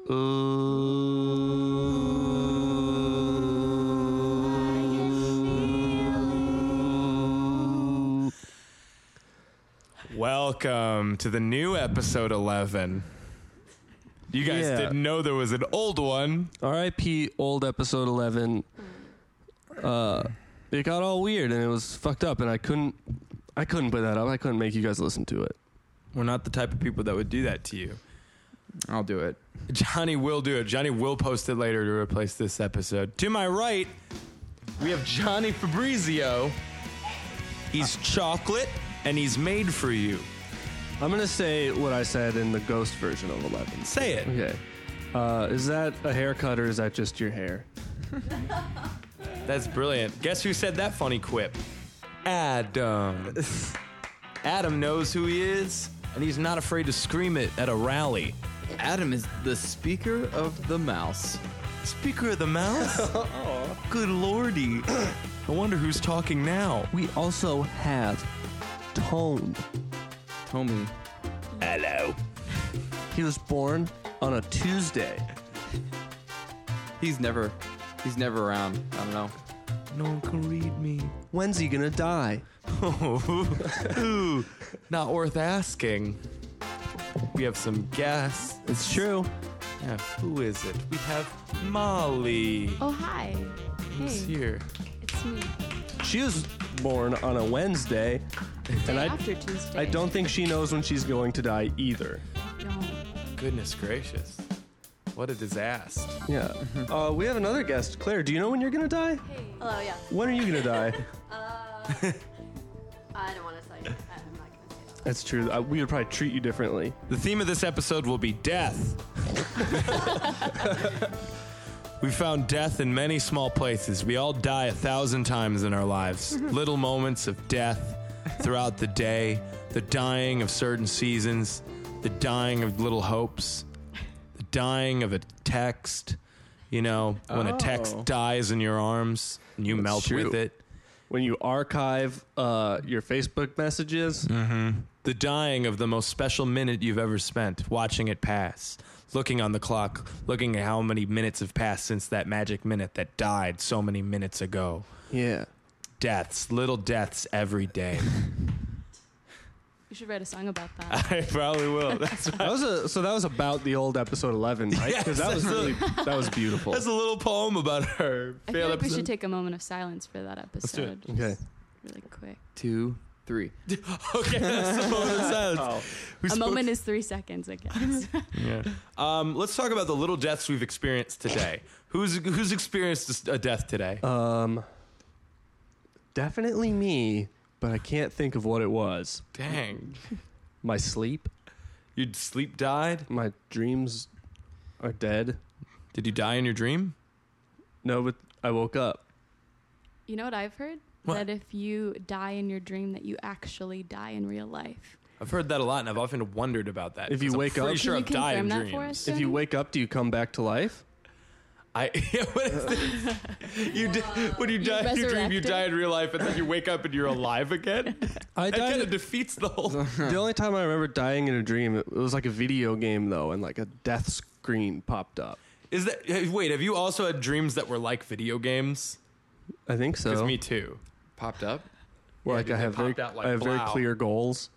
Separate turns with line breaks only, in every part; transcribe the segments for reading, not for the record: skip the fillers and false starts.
Welcome to the new episode 11. You guys didn't know there was an old one.
R.I.P. old episode 11. It got all weird and it was fucked up, and I couldn't put that up. I couldn't make you guys listen to it.
We're not the type of people that would do that to you.
I'll do it.
Johnny will do it. Johnny will post it later to replace this episode. To my right, we have Johnny Fabrizio. He's chocolate, and he's made for you.
I'm going to say what I said in the ghost version of 11.
Say it.
Okay. Is that a haircut or is that just your hair?
That's brilliant. Guess who said that funny quip? Adam. Adam knows who he is, and he's not afraid to scream it at a rally.
Adam is the Speaker of the Mouse.
Speaker of the Mouse? Good lordy. I wonder who's talking now.
We also have Tone.
Tommy.
Hello.
He was born on a Tuesday.
He's never around. I don't know.
No one can read me.
When's he gonna die?
Ooh, not worth asking. We have some guests.
It's true.
Yeah, who is it? We have Molly.
Oh, hi.
Who's
Hey,
here?
it's me.
She was born on a Wednesday, and
After Tuesday.
I don't think she knows when she's going to die either.
No.
Goodness gracious. What a disaster.
Yeah. We have another guest. Claire, do you know when you're gonna die?
Hey. Hello, yeah.
When are you gonna die?
I don't want to say. I'm not going to say that.
That's true. We would probably treat you differently.
The theme of this episode will be death. We found death in many small places. We all die 1,000 times in our lives. Little moments of death throughout the day, the dying of certain seasons, the dying of little hopes, the dying of a text, you know, when a text dies in your arms and you melt
true.
with it.
When you archive your Facebook messages.
The dying of the most special minute you've ever spent, watching it pass, looking on the clock, looking at how many minutes have passed since that magic minute that died so many minutes ago.
Yeah.
Deaths, little deaths every day.
You should write a song about that.
I probably will. That's
That was about the old episode 11, right?
Yes,
Because that was beautiful.
That's a little poem about her
I feel
failed
like we
episode.
should take a moment of silence for that episode.
do it.
Okay.
Really quick.
2, 3.
Okay, that's the moment of silence. We
A
spoke-
moment is 3 seconds, I guess.
Yeah. Let's talk about the little deaths we've experienced today. Who's experienced a death today?
Definitely me, but I can't think of what it was.
Dang.
My sleep,
Your sleep died?
my dreams are dead.
Did you die in your dream?
No, but I woke up.
You know what I've heard?
What?
That if you die in your dream, that you actually die in real life.
I've heard that a lot, and I've often wondered about that.
If you
'cause I'm
wake up-
pretty sure
Can
I've
you
died in
confirm that for
dreams.
us?
If you wake up, do you come back to life?
What is this? When you die in your dream, you
resurrected?
die in real life, and then you wake up and you're alive again.
I
That kind of
died.
defeats the whole.
The only time I remember dying in a dream, it was like a video game though, and like a death screen popped up.
Is that? Wait, have you also had dreams that were like video games?
I think so.
Because me too.
Popped up.
Where
Yeah,
like
dude,
I
they
have very,
popped out like
I have very
blow.
clear goals.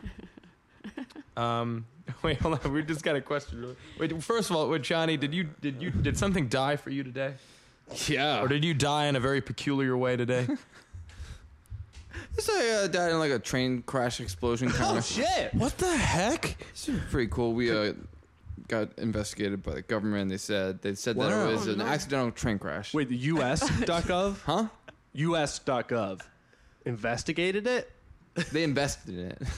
Wait, hold on. We just got a question. Wait, first of all, Johnny, did something die for you today,
Yeah.
or did you die in a very peculiar way today?
This I died in like a train crash explosion kind of.
shit!
What the heck?
It's pretty cool. We got investigated by the government. They said that
Wow.
it was an accidental train crash.
Wait, the US.gov?
Huh?
US.gov investigated it?
They invested in it.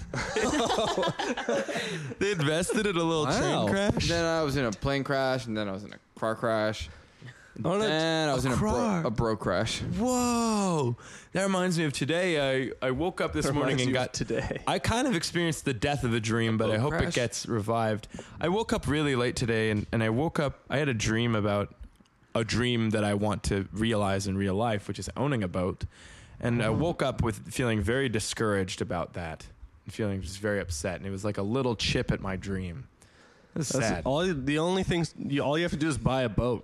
They invested in a little
Wow.
train crash.
Then I was in a plane crash, and then I was in a car crash.
Oh, no,
And I was in
car.
a bro crash.
Whoa, that reminds me of today. I woke up this morning and got
today.
I kind of experienced the death of a dream, but I hope it
crash?
gets revived. I woke up really late today, and I woke up. I had a dream about a dream that I want to realize in real life, which is owning a boat. And I woke up with feeling very discouraged about that, and feeling just very upset. And it was like a little chip at my dream. That's
That's
sad.
all you have to do is buy a boat.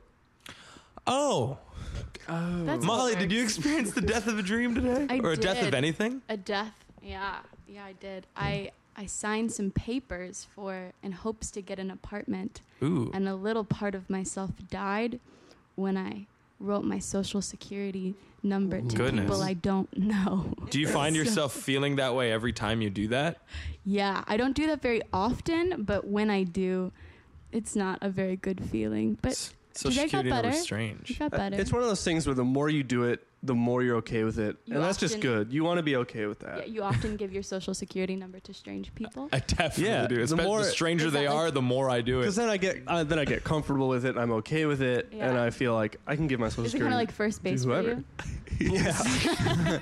Oh,
That's
Molly,
how it
did you
works.
experience the death of a dream today?
I
Or a death of
did.
anything?
A death. Yeah, I did. I signed some papers in hopes to get an apartment,
Ooh.
and a little part of myself died when I wrote my social security number to
Goodness.
people I don't know.
Do you find yourself feeling that way every time you do that?
Yeah, I don't do that very often, but when I do, it's not a very good feeling. But
Social
today got
security number
better.
is strange.
it got better.
It's one of those things where the more you do it, the more you're okay with it,
You
and that's just
often-
good. You want to be okay with that.
Yeah, you often give your social security number to strange people.
I definitely
Yeah,
do.
the
Especially
more-
the stranger
Is
they
that like-
are, the more I do
Because
it.
then I get comfortable with it. And I'm okay with it,
Yeah.
and I feel like I can give my social
Is it
security
kind of like first base for
whoever.
you?
Yeah.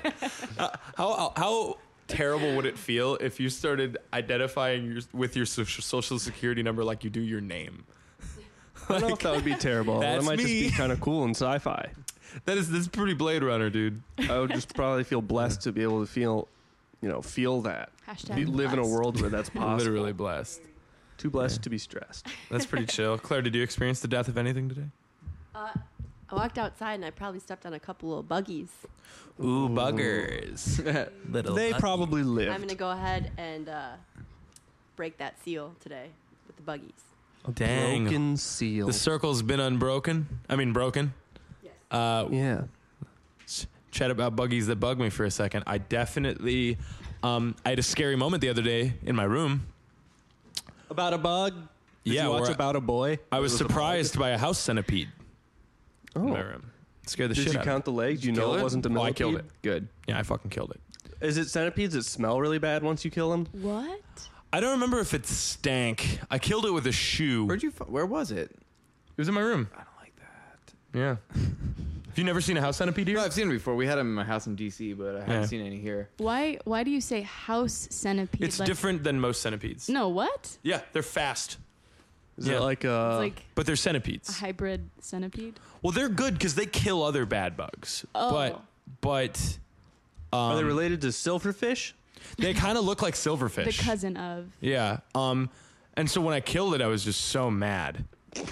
How terrible would it feel if you started identifying with your social security number like you do your name?
I don't know if that would be terrible. That
That's
might just
me.
be kind of cool in sci-fi.
That's pretty Blade Runner, dude.
I would just probably feel blessed to be able to feel that.
Hashtag
Live in a
blessed.
world where that's possible.
Literally blessed.
Too blessed to be stressed.
That's pretty chill. Claire, did you experience the death of anything today?
I walked outside and I probably stepped on a couple of buggies.
Ooh, buggers. Little
They
buggy.
probably
I'm
lived.
going to go ahead and break that seal today with the buggies.
Dang.
Broken seal.
The circle's been broken.
Yes.
Yeah.
Chat about buggies that bug me for a second. I definitely, I had a scary moment the other day in my room.
About a bug? Did
Yeah,
you watch
where
About a Boy?
I was
It a
surprised by a house centipede
bug?
in
Oh.
my room. Scared the
Did
shit
you
out
count the legs?
Did you
You know
kill
it
it?
wasn't a
of me. Oh, I
millipede?
killed it. Good. Yeah, I fucking killed it.
Is it centipedes that smell really bad once you kill them?
What?
I don't remember if it stank. I killed it with a shoe.
Where was it?
It was in my room.
I don't like that.
Yeah. Have you never seen a house centipede here?
No, I've seen it before. We had them in my house in DC, but I haven't
Yeah.
seen any here.
Why do you say house centipede?
It's different than most centipedes.
No, what?
Yeah, they're fast,
Is
Yeah.
it like
It's like
but they're
a
centipedes.
hybrid centipede.
Well, they're good because they kill other bad bugs.
Oh.
But
are they related to silverfish?
they kind of look like
The
silverfish.
cousin of.
Yeah. And so when I killed it, I was just so mad.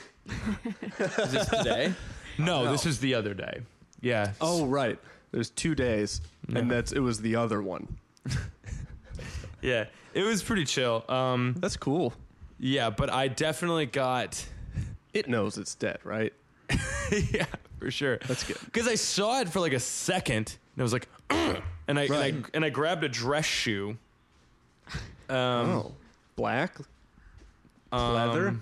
Is this today?
No,
No.
this is the other day. Yeah.
Oh, right. There's 2 days, and it was the other one.
Yeah. It was pretty chill.
That's cool.
Yeah, but I definitely got.
It knows it's dead, right?
Yeah, for sure.
That's good.
Because I saw it for like a second, and I was like, and I grabbed a dress shoe.
Black? Leather?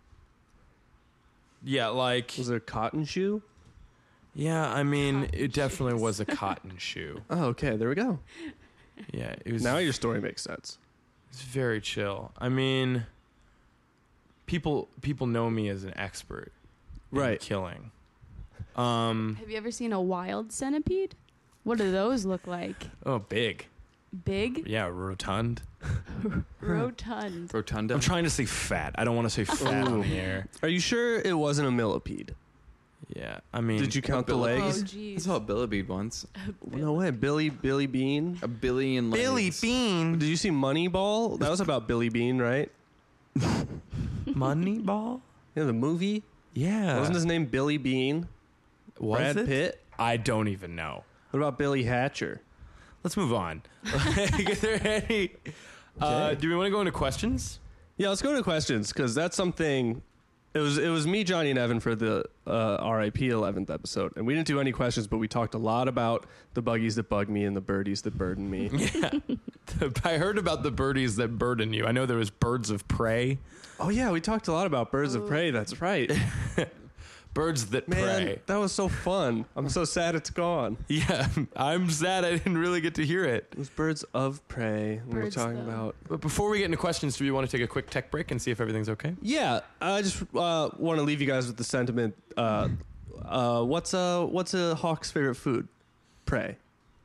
Yeah, like
Was it a cotton shoe?
yeah. I mean,
Cotton
it definitely
shoes.
was a cotton shoe.
Oh, okay. There we go.
Yeah, it was.
Now your story makes sense.
It's very chill. I mean, people know me as an expert, in
Right.
killing.
Have you ever seen a wild centipede? What do those look like?
Oh, big.
Big?
Yeah, rotund.
Rotund.
Rotunda.
I'm trying to say fat. I don't want to say fat on the air.
Are you sure it wasn't a millipede?
Yeah, I mean,
Did you count the
Billy-
Oh,
legs?
I
jeez.
saw a Billabede once.
No way. Billy Bean?
A billion legs.
Bean,
Did you see Moneyball? That was about Billy Bean, right?
Moneyball?
Yeah, the movie.
Yeah,
Wasn't his name Billy Bean?
Was
Brad
it?
Pitt?
I don't even know.
What about Billy Hatcher?
Let's move on. Is there any?
Okay.
Do we want to go into questions?
Yeah, let's go to questions because that's something. It was me, Johnny, and Evan for the RIP 11th episode, and we didn't do any questions, but we talked a lot about the buggies that bug me and the birdies that burden me.
Yeah, I heard about the birdies that burden you. I know there was birds of prey,
Oh yeah, we talked a lot about birds of prey. That's right,
birds that
man.
prey.
That was so fun. I'm so sad it's gone.
Yeah, I'm sad I didn't really get to hear it.
It was birds of prey. We were
Birds,
talking
though.
about.
But before we get into questions, do we want to take a quick tech break and see if everything's okay?
Yeah, I just want to leave you guys with the sentiment. What's a hawk's favorite food? Prey.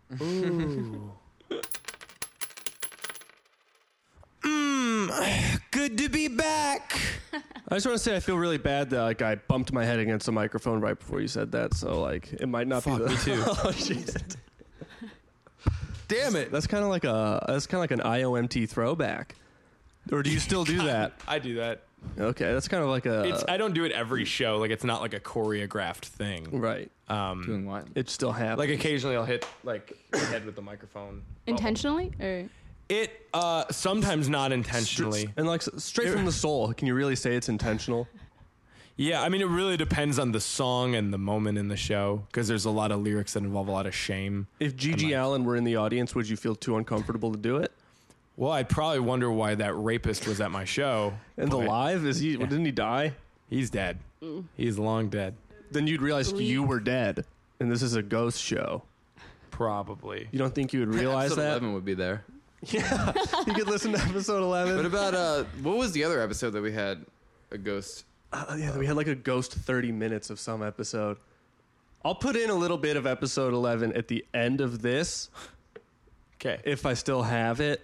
Good to be back.
I just want to say I feel really bad that like I bumped my head against the microphone right before you said that, so like it might not
Fuck,
be the.
me too.
Oh, jeez.
Damn it.
That's kind of like an IOMT throwback. Or do you still do that?
I do that.
Okay, that's kind of like
I don't do it every show. Like it's not like a choreographed thing.
right.
Doing what?
It still happens.
Like occasionally I'll hit like my head with the microphone.
Intentionally or
It sometimes not intentionally.
and like straight from the soul. Can you really say it's intentional?
Yeah, I mean it really depends on the song and the moment in the show because there's a lot of lyrics that involve a lot of shame.
If Gigi Allen were in the audience, would you feel too uncomfortable to do it?
Well, I'd probably wonder why that rapist was at my show.
And the
But
live didn't he die?
He's dead. He's long dead.
Then you'd realize you were dead, and this is a ghost show.
Probably.
You don't think you would realize
Episode
that?
11 would be there.
Yeah, you could listen to episode 11.
What about what was the other episode that we had a ghost?
Yeah, we had like a ghost 30 minutes of some episode. I'll put in a little bit of episode 11 at the end of this,
Okay.
if I still have it,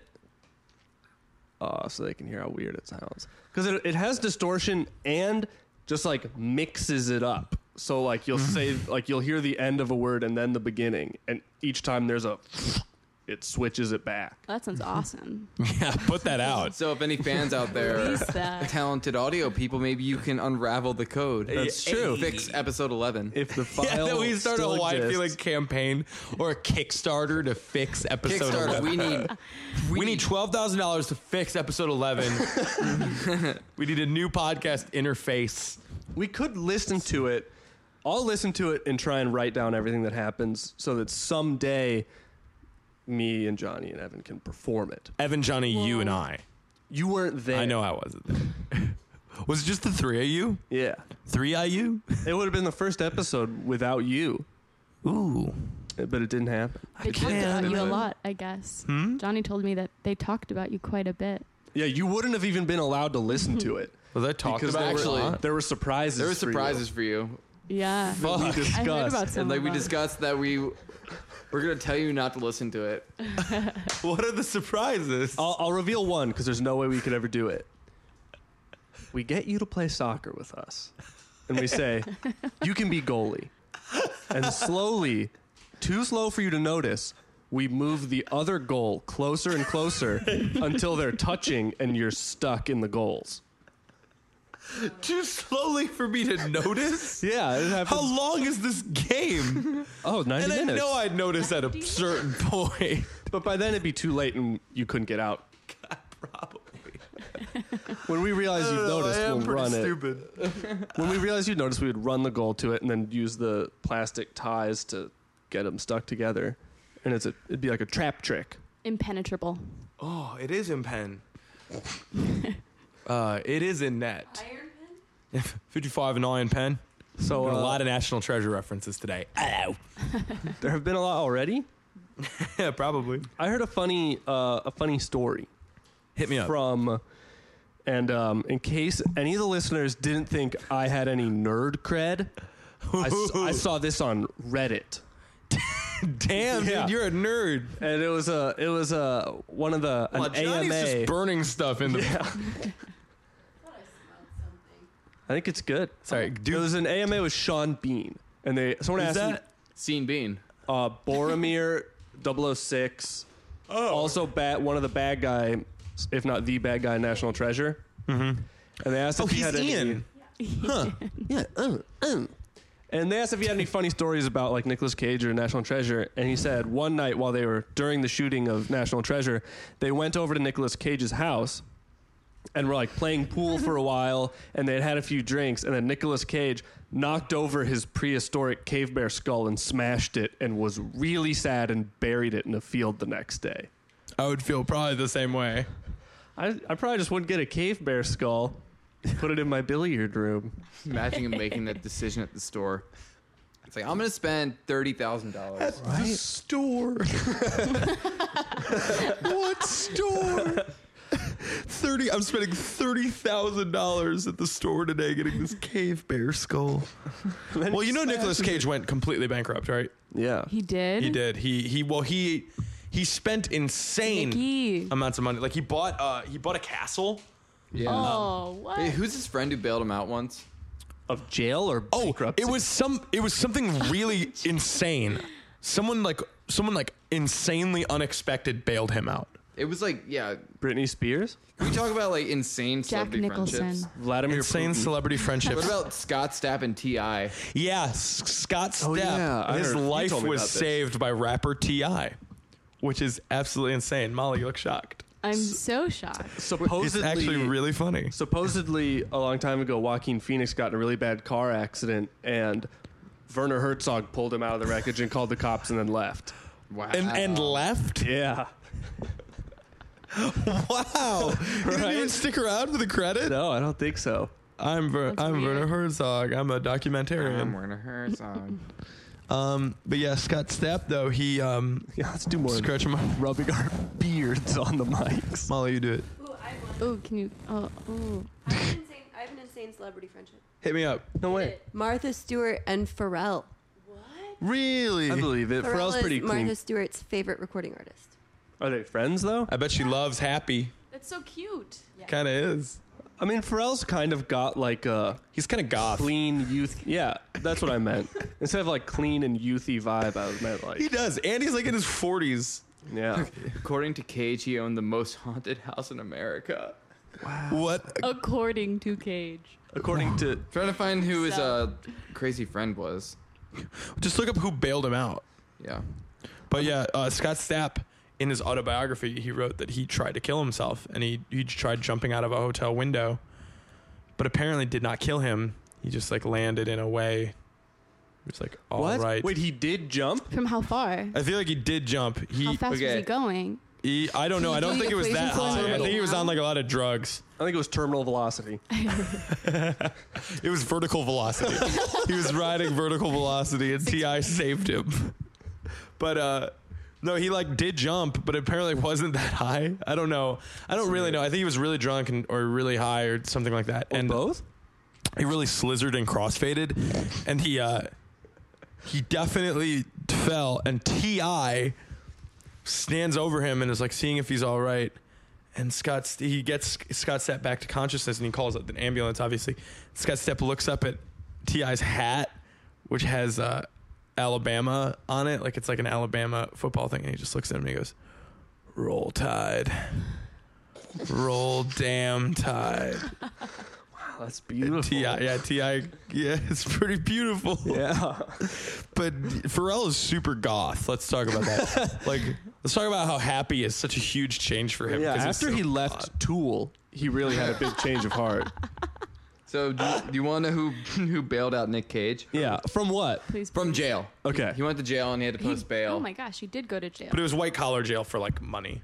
so they can hear how weird it sounds. Because it has distortion and just like mixes it up. So like you'll say, like you'll hear the end of a word and then the beginning, and each time there's it switches it back.
that sounds awesome.
Yeah, put that out.
So if any fans out there,
Release that.
talented audio people, maybe you can unravel the code.
That's true.
Fix episode 11.
If the file
Yeah, that we start a
still
Hawaii
exists.
Feeling cacampaign or a Kickstarter to fix episode
Kickstarter,
11. We need $12,000 to fix episode 11. We need a new podcast interface.
We could listen to it. I'll listen to it and try and write down everything that happens so that someday me and Johnny and Evan can perform it.
Evan, Johnny, you, and I.
You weren't there.
I know I wasn't there. Was it just the three of you?
Yeah.
3 IU?
It would have been the first episode without you,
Ooh.
but it didn't happen.
They talked about you a
Evan.
lot, I guess.
Hmm?
Johnny told me that they talked about you quite a bit.
Yeah, you wouldn't have even been allowed to listen to it.
Was I talking
Because
about
actually-
there were surprises.
There were
for you.
surprises for you.
Yeah.
We
I heard
discussed.
about some
And like
of
we
them.
discussed that we're gonna tell you not to listen to it.
What are the surprises?
I'll reveal one because there's no way we could ever do it. We get you to play soccer with us, and we say you can be goalie, and slowly, too slow for you to notice, we move the other goal closer and closer until they're touching and you're stuck in the goals.
Too slowly for me to notice?
Yeah, it happens.
How long is this game?
Oh, 90
And I
minutes.
know I'd notice at a certain point.
But by then it'd be too late and you couldn't get out.
Probably.
When we realize you've noticed,
I am
we'll
pretty
run
stupid.
it. When we realized you'd noticed, we would run the goal to it and then use the plastic ties to get them stuck together. And it'd be like a trap trick.
Impenetrable.
Oh, it is in pen. It is in net.
Iron pen?
55 and iron pen.
So
A lot of National Treasure references today. Ow.
there have been a lot already.
Yeah, probably.
I heard a funny story
Hit me up.
from, and in case any of the listeners didn't think I had any nerd cred, I saw this on Reddit.
Damn,
Yeah.
dude, you're a nerd.
And it was one of the an
Wow, Johnny's
AMA.
just burning stuff in the.
Yeah.
I thought I smelled something.
I think it's good.
Sorry,
It
dude.
was an AMA with Sean Bean, and someone
Is
asked
that?
Scene Bean.
Boromir 006, also one of the bad guy, if not the bad guy, in National Treasure. Mm-hmm. And they asked if he
he's
had any.
Ian. Huh.
Yeah. And they asked if he had any funny stories about like Nicolas Cage or National Treasure, and he said one night while they were during the shooting of National Treasure, they went over to Nicolas Cage's house and were like playing pool for a while, and they had had a few drinks, and then Nicolas Cage knocked over his prehistoric cave bear skull and smashed it, and was really sad and buried it in a field the next day.
I would feel probably the same way.
I probably just wouldn't get a cave bear skull, put it in my billiard room.
Imagine him making that decision at the store. It's like, I'm going to spend $30,000.
The store. What store? I'm spending $30,000 at the store today getting this cave bear skull. Well, you know Nicolas Cage went completely bankrupt, right?
Yeah.
He did?
He did. He spent insane
Nicky.
amounts of money. Like he bought a castle.
Yeah.
Oh, what?
Hey, who's his friend who bailed him out once?
Of jail or
Oh,
bankruptcy?
it was something really insane. Someone like insanely unexpected bailed him out.
It was like, yeah.
Britney Spears,
Can we talk about like insane
Jack
celebrity
Nicholson.
friendships?
Vladimir
Insane
Putin.
celebrity friendships.
What about Scott Stapp and T.I.?
Yeah, Scott Stapp.
Oh, yeah, I
his
heard- you
life
told me
was
about this.
saved by rapper T.I., which is absolutely insane. Molly, you look shocked.
I'm so shocked.
It's
Supposedly,
actually really funny.
supposedly a long time ago, Joaquin Phoenix got in a really bad car accident, and Werner Herzog pulled him out of the wreckage and called the cops and then left.
Wow.
And left?
Yeah.
Wow. He didn't even stick around for the credit?
No, I don't think so.
I'm
That's weird.
Werner Herzog. I'm a
I'm
documentarian.
Werner Herzog.
But yeah, Scott Stapp, though, he,
Yeah, let's do more
scratch him up.
rubbing our beards on the mics.
Molly, you do it.
Ooh, I have one.
Oh, can you? Oh.
I have an insane celebrity friendship.
Hit me up.
No way.
Martha Stewart and Pharrell.
Really?
I believe it.
Pharrell
Pharrell's pretty
is
clean.
Martha Stewart's favorite recording artist.
Are they friends though?
I bet she loves Happy.
That's so cute.
Kind of is.
I mean, Pharrell's kind of got like a
He's kind of goth.
clean youth. Yeah, that's what I meant. Instead of like clean and youthy vibe, I meant
He
like
does. And he's like in his 40s.
yeah.
According to Cage, he owned the most haunted house in America.
What?
According to Cage.
According to
Trying to find who his crazy friend was.
Just look up who bailed him out.
Yeah.
But yeah, Scott Stapp, in his autobiography, he wrote that he tried to kill himself and he tried jumping out of a hotel window, but apparently did not kill him. He just like landed in a way. It was like, all
what?
right.
Wait, he did jump?
From how far?
I feel like he did jump.
How fast was
okay.
he going?
I don't know. I don't
Doing
think it was that
equations on
high. I
the
think he was
now?
on like a lot of drugs.
I think it was terminal velocity.
It was vertical velocity. He was riding vertical velocity and T.I. saved him. But no, he like did jump, but apparently it wasn't that high. I don't know. I don't really know. I think he was really drunk or really high or something like that.
Or
And
both?
he really slizzard and crossfaded, and he definitely fell. And T.I. stands over him and is like seeing if he's all right. And he gets Scott Stapp back to consciousness, and he calls an ambulance. Obviously, Scott Stapp looks up at T.I.'s hat, which has Alabama on it, like it's like an Alabama football thing, and he just looks at him and he goes, "Roll Tide, roll damn Tide."
Wow, that's beautiful.
T.I., yeah, it's pretty beautiful.
Yeah.
But Pharrell is super goth. Let's talk about that. Like, let's talk about how Happy is such a huge change for him.
Yeah,
'cause he's
after
so
he left
goth.
Tool, he really had a big change of heart.
So do you want to know who bailed out Nick Cage?
Yeah. From what?
Please.
From
please.
jail.
Okay.
He went to jail and he had to post bail.
Oh my gosh, he did go to jail.
But it was white collar jail for like money.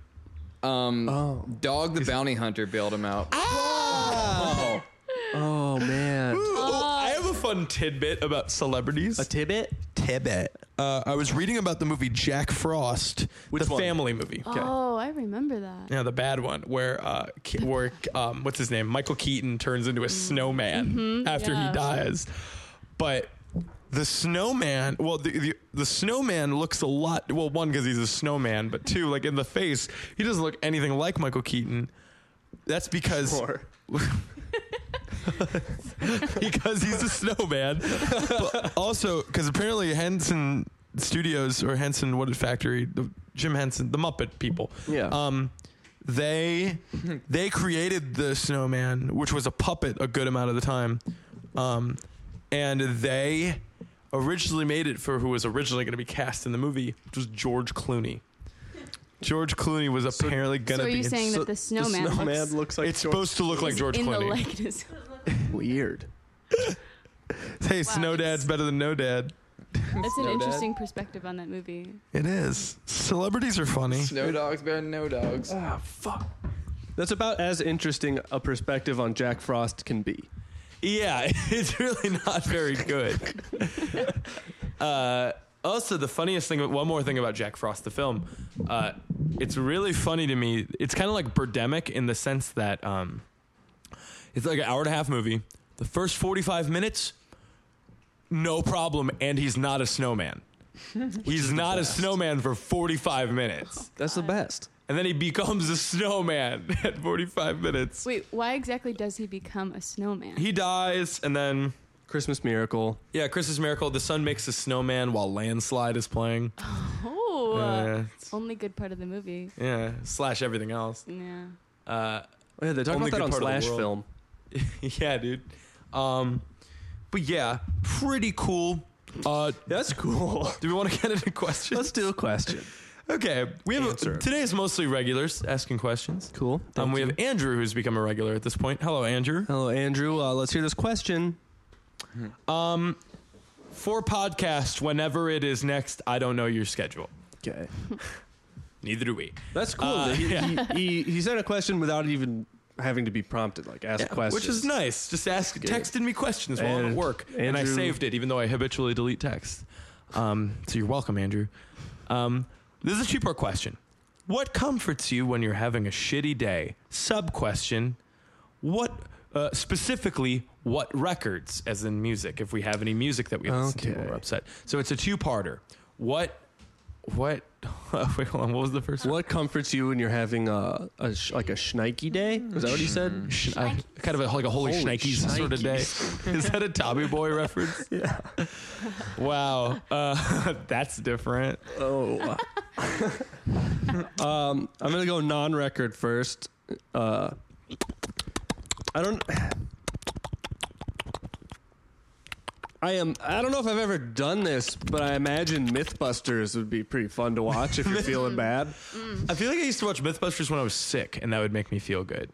Dog the Bounty Hunter bailed him out.
Oh,
Oh, man.
I have a fun tidbit about celebrities.
A tidbit?
Tidbit. I was reading about the movie Jack Frost,
Which
the
one?
family movie.
Oh, I remember that.
Yeah, the bad one where what's his name? Michael Keaton turns into a snowman after
yeah.
he dies. But the snowman, well, the snowman looks a lot. Well, one, because he's a snowman, but two, like in the face, he doesn't look anything like Michael Keaton. That's because because he's a snowman. But also, because apparently Henson Studios or Henson Wood Factory, Jim Henson, the Muppet people.
Yeah.
They created the snowman, which was a puppet a good amount of the time, and they originally made it for who was originally going to be cast in the movie, which was George Clooney. George Clooney was apparently going
So
to
are
be.
you saying that the snowman,
looks like
It's supposed to look like
is
George
in the
Clooney.
likeness?
weird.
Hey, Snow Dad's better than No Dad.
That's an
Dad?
interesting perspective on that movie.
It is. Celebrities are funny.
Snow dogs better than no dogs.
Ah, fuck. That's about as interesting a perspective on Jack Frost can be.
Yeah, it's really not very good. Also, the funniest thing, one more thing about Jack Frost, the film, it's really funny to me. It's kind of like Birdemic in the sense that it's like an hour and a half movie. The first 45 minutes, no problem, and he's not a snowman. He's not a snowman for 45 minutes.
That's the best.
And then he becomes a snowman at 45 minutes.
Wait, why exactly does he become a snowman?
He dies, and then...
Christmas Miracle.
Yeah, Christmas Miracle. The sun makes a snowman while Landslide is playing.
Oh,
It's-
Only good part of the movie.
yeah, slash everything else.
Yeah.
Oh, yeah, they talk
Only
about that
good
on
part of the
Slash
world.
Film.
Yeah, dude. But yeah, pretty cool.
That's cool.
Do we want to get into questions?
Let's do a question.
Okay, we have
Answer.
today is mostly regulars asking questions.
Cool.
We have Andrew, who's become a regular at this point. Hello, Andrew.
Hello, Andrew. Let's hear this question.
For podcast, whenever it is next, I don't know your schedule.
Okay.
Neither do we.
That's cool. He sent a question without even having to be prompted, like ask questions.
Which is nice. Just texted me questions while I'm at
And
work, and I
Andrew-
saved it, even though I habitually delete text. So you're welcome, Andrew. This is a two-part question. What comforts you when you're having a shitty day? Sub-question, what, specifically, what records, as in music, if we have any music that we listen to when
Okay.
we're upset. So it's a two-parter. What, wait, hold on, what was the first one?
What comforts you when you're having like a schnikey day? Is that what he said?
Kind of like a holy,
Holy
shnikes sort of day. Is that a Tommy Boy reference?
Yeah.
Wow. That's different.
Oh. I'm gonna go non-record first. I don't know if I've ever done this, but I imagine Mythbusters would be pretty fun to watch if you're feeling bad.
I feel like I used to watch Mythbusters when I was sick, and that would make me feel good.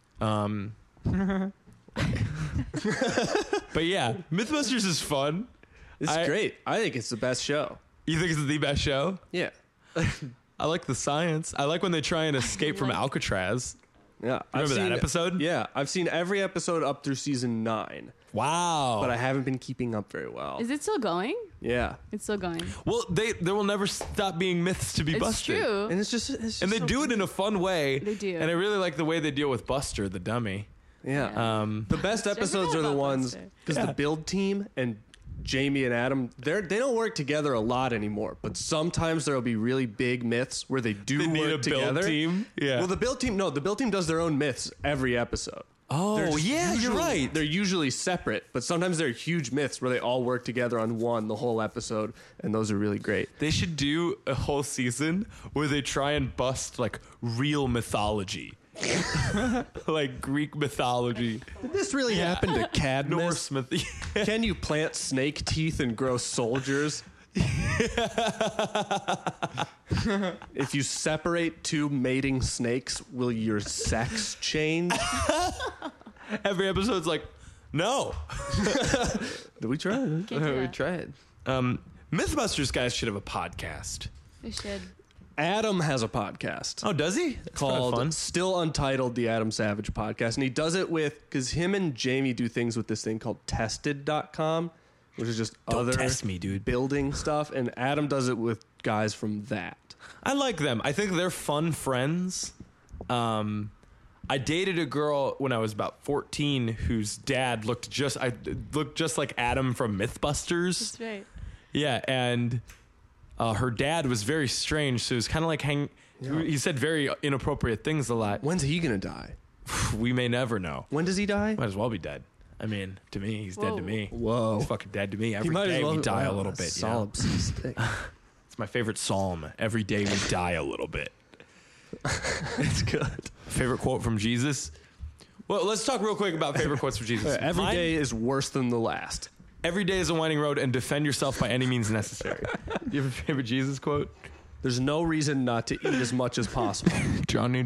But yeah, Mythbusters is fun.
It's great. I think it's the best show.
You think it's the best show?
Yeah.
I like the science. I like when they try and escape from Alcatraz.
Yeah.
Remember that episode?
Yeah. I've seen every episode up through season 9,
Wow.
but I haven't been keeping up very well.
Is it still going?
Yeah.
It's still going.
Well, there will never stop being myths to be
It's
busted.
true.
And it's just
And they do it in a fun way.
They do.
And I really like the way they deal with Buster, the dummy.
Yeah. The best episodes
forgot
are the
about
ones
Buster.
because the build team and Jamie and Adam, they don't work together a lot anymore. But sometimes there'll be really big myths where they do
They need
work
a build
together.
team? Yeah.
Well, the build team does their own myths every episode.
Oh,
They're just
yeah, you're
usually-
right.
They're usually separate, but sometimes they're huge myths where they all work together on one the whole episode, and those are really great.
They should do a whole season where they try and bust like real mythology. Like Greek mythology.
Did this really happen to Cadmus?
Norse myth.
Can you plant snake teeth and grow soldiers? If you separate two mating snakes, will your sex change?
Every episode's like, no.
Did we try?
Can't do
We
that.
tried.
Mythbusters guys should have a podcast.
They should.
Adam has a podcast
Oh, does he? That's kinda fun.
called Still Untitled, the Adam Savage Podcast. And he does it because him and Jamie do things with this thing called Tested.com, which is just
Don't
other
test me, dude.
building stuff. And Adam does it with guys from that.
I like them. I think they're fun friends. I dated a girl when I was about 14 whose dad looked just like Adam from Mythbusters.
That's right.
Yeah, and her dad was very strange, so it was kind of like he said very inappropriate things a lot.
When's he going to die?
We may never know.
When does he die?
Might as well be dead. I mean, to me, he's dead to me.
Whoa.
He's fucking dead to me. Every
might as
day
well-
we die a
wow,
little
that's
bit. You know?
solid.
It's my favorite psalm. Every day we die a little bit.
It's good.
Favorite quote from Jesus? Well, let's talk real quick about favorite quotes from Jesus.
Every
Mine-
day is worse than the last.
Every day is a winding road, and defend yourself by any means necessary. You have a favorite Jesus quote?
There's no reason not to eat as much as possible.
Johnny.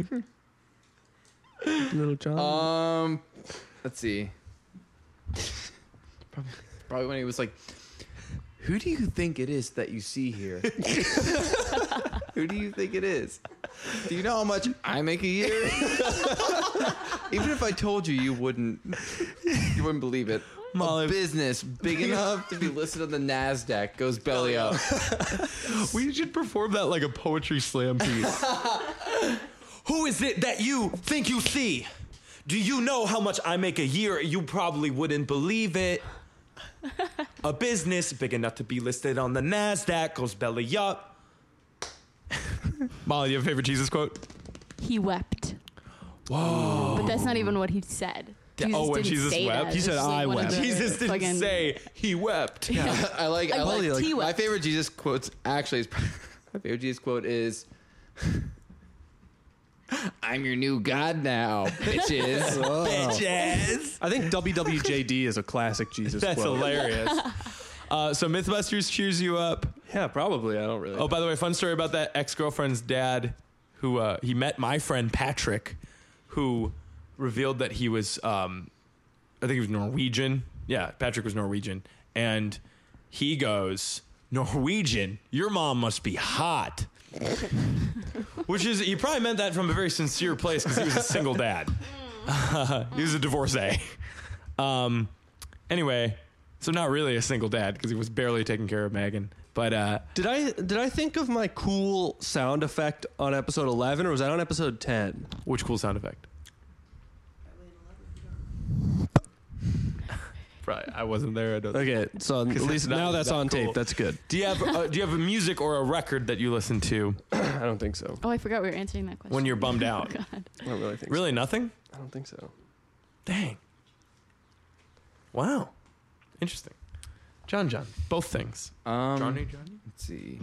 Little John.
Let's see. Probably when he was like, "Who do you think it is that you see here? Who do you think it is? Do you know how much I make a year? Even if I told you, you wouldn't believe it.
Molly.
A business big enough to be listed on the NASDAQ goes belly up.
We should perform that like a poetry slam piece. Who is it that you think you see? Do you know how much I make a year? You probably wouldn't believe it. A business big enough to be listed on the NASDAQ goes belly up. Molly, you have a favorite Jesus quote?
He wept. Whoa. But that's not even what he said.
When
didn't
Jesus
say
wept?
that.
He
It's
said,
just like
"I
one of
wept."
the
Jesus didn't
fucking-
say he wept.
I like
he
my
wept.
favorite Jesus quotes. Actually, is My favorite Jesus quote is, "I'm your new god now, bitches."
Bitches.
I think WWJD is a classic Jesus
That's
quote.
hilarious. So Mythbusters cheers you up.
Yeah, probably. I don't really.
Oh, by the way, fun story about that ex-girlfriend's dad, who he met my friend Patrick, who revealed that he was, I think he was Norwegian. Yeah, Patrick was Norwegian, and he goes, "Norwegian, your mom must be hot." Which is, he probably meant that from a very sincere place because he was a single dad. He was a divorcee. Anyway, so not really a single dad because he was barely taking care of Megan. But
Did I think of my cool sound effect on episode 11, or was that on episode 10?
which cool sound effect? Probably, I wasn't there. I don't.
Okay, so at least
not
now that's
that
on
cool.
tape. That's good.
Do you have a music or a record that you listen to
I don't think so.
Oh, I forgot we were answering that question.
when you're bummed out?
God.
I don't really think
Really, nothing?
so. I don't think so.
Dang. Wow. Interesting. John, both things. Johnny.
Let's see.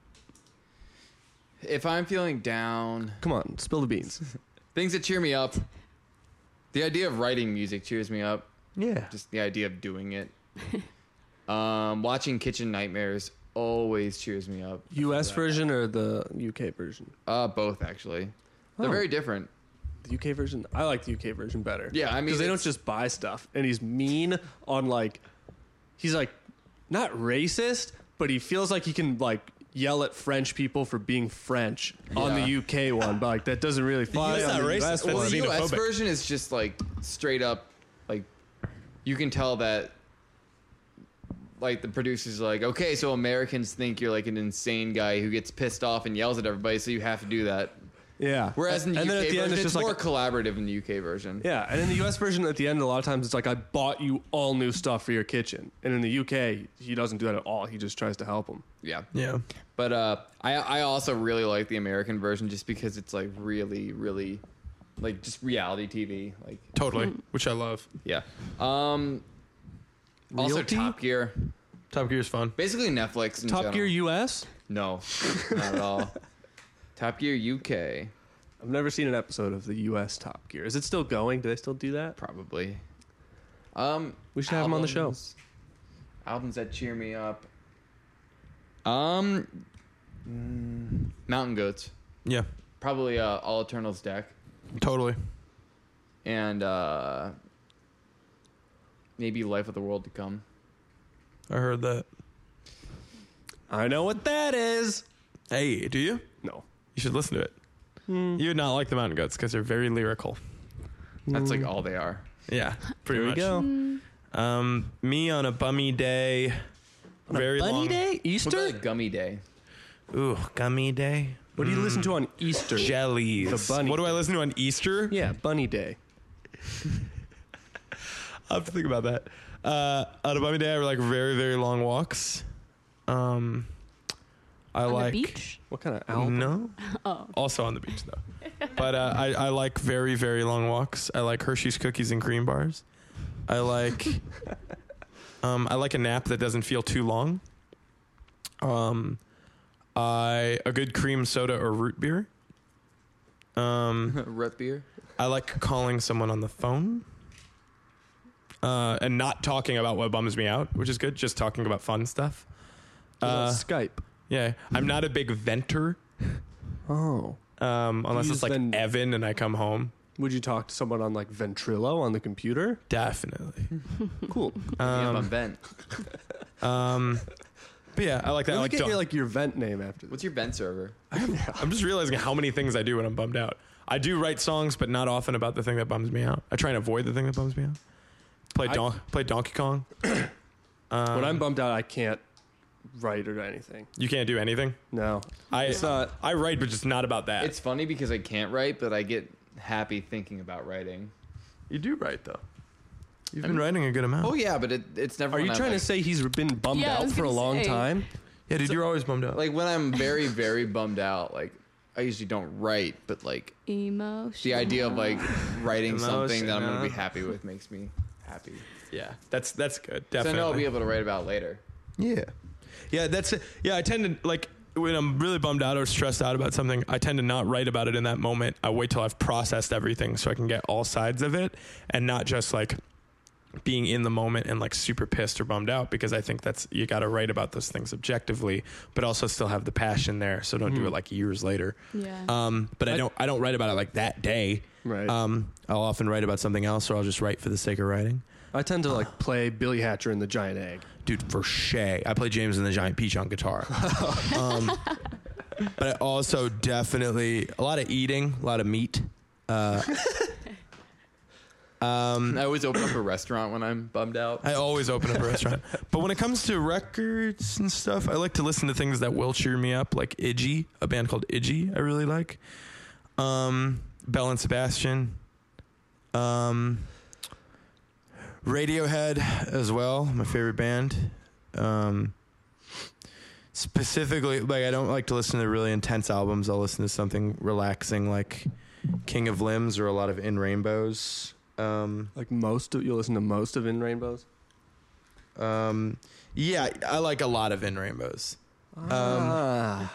If I'm feeling down,
Come on, spill the beans.
things that cheer me up. The idea of writing music cheers me up.
Yeah.
Just the idea of doing it. Watching Kitchen Nightmares always cheers me up.
U.S. version or the UK version?
Both actually. They're
Oh.
very different.
The UK version? I like the UK version better.
Yeah, I mean,
because they don't
it's-
just buy stuff, and he's mean on like, he's like, not racist, but he feels like he can like yell at French people for being French on the UK one, but like that doesn't really fly
That's
on
not
the
racist.
US
That's
Well,
one.
the US
xenophobic.
version is just like straight up, like you can tell that, like the producers are like, okay, so Americans think you're like an insane guy who gets pissed off and yells at everybody, so you have to do that.
Yeah.
Whereas in the
and
UK
then at the
version,
end, it's
it's
just
more
like,
collaborative in the UK version.
yeah. And in the US version, at the end, a lot of times it's like, I bought you all new stuff for your kitchen. And in the UK, he doesn't do that at all. He just tries to help them.
Yeah.
Yeah.
But I also really like the American version just because it's like really, really like just reality TV. Like
Totally. Which I love.
yeah. Also
Realty?
Top Gear.
Top Gear's fun.
Basically Netflix in
Top
general.
Gear US?
No, not at all. Top Gear UK,
I've never seen an episode of the US Top Gear. Is it still going? Do they still do that?
probably.
We should have him on the show.
Albums that cheer me up. Mountain Goats.
Yeah.
Probably All Eternal's Deck.
Totally.
And maybe Life of the World to Come.
I heard that.
I know what that is.
Hey, do you?
No.
You should listen to it. You would not like the Mountain Goats because they're very lyrical.
That's like all they are.
Yeah, pretty
Here we
much.
go.
Me on a bummy day. Very
Bunny
long.
Day?
What
Easter?
about a Gummy Day?
Ooh, gummy day.
What do you listen to on Easter?
Jellies.
The bunny
What do I
day.
listen to on Easter?
Yeah, Bunny Day.
I'll have to think about that. On a bummy day, I like very, very long walks. I
On
like
the beach?
What kind of album?
No.
Oh.
Also on the beach though. But I like very, very long walks. I like Hershey's cookies and cream bars. I like a nap that doesn't feel too long. A good cream soda or root beer.
Root beer?
I like calling someone on the phone. And not talking about what bums me out, which is good. Just talking about fun stuff.
Skype.
Yeah. I'm not a big venter.
Oh.
Unless
use
it's like Evan and I come home.
Would you talk to someone on like Ventrilo on the computer?
Definitely.
Cool.
Yeah, I'm bent.
But yeah, I like that. I like
Get your vent name after this.
What's your bent server?
I'm just realizing how many things I do when I'm bummed out. I do write songs, but not often about the thing that bums me out. I try and avoid the thing that bums me out. Play Donkey Kong.
When I'm bummed out, I can't write or anything.
You can't do anything.
No.
I write, but just not about that.
It's funny because I can't write, but I get happy thinking about writing.
You do write though. You've been writing a good amount.
Oh yeah, but it's never.
Are
when
you
I'm,
trying
like,
to say he's been bummed
Yeah, I
out
was
for a
gonna
long
say.
time?
Yeah, dude, you're always bummed out.
like when I'm very very bummed out? Like I usually don't write, but like
Emotion.
the idea of like writing something that I'm going to be
Emotional.
happy with makes me happy.
yeah, that's good.
So I
Definitely.
know I'll be able to write about later.
Yeah. Yeah, that's it. Yeah, I tend to like when I'm really bummed out or stressed out about something, I tend to not write about it in that moment. I wait till I've processed everything so I can get all sides of it and not just like being in the moment and like super pissed or bummed out, because I think that's, you got to write about those things objectively, but also still have the passion there. So don't do it like years later.
Yeah.
But I don't write about it like that day.
Right.
I'll often write about something else, or I'll just write for the sake of writing.
I tend to like play Billy Hatcher in the Giant Egg.
Dude, for shay. I play James and the Giant Peach on guitar. But I also definitely, a lot of eating, a lot of meat.
I always open up a restaurant when I'm bummed out.
I always open up a restaurant. But when it comes to records and stuff, I like to listen to things that will cheer me up, like Iggy, a band called Iggy I really like. Belle and Sebastian. Radiohead as well, my favorite band. Specifically, like, I don't like to listen to really intense albums. I'll listen to something relaxing like King of Limbs or a lot of In Rainbows.
Like you'll listen to most of In Rainbows?
Yeah, I like a lot of In Rainbows.
Aha!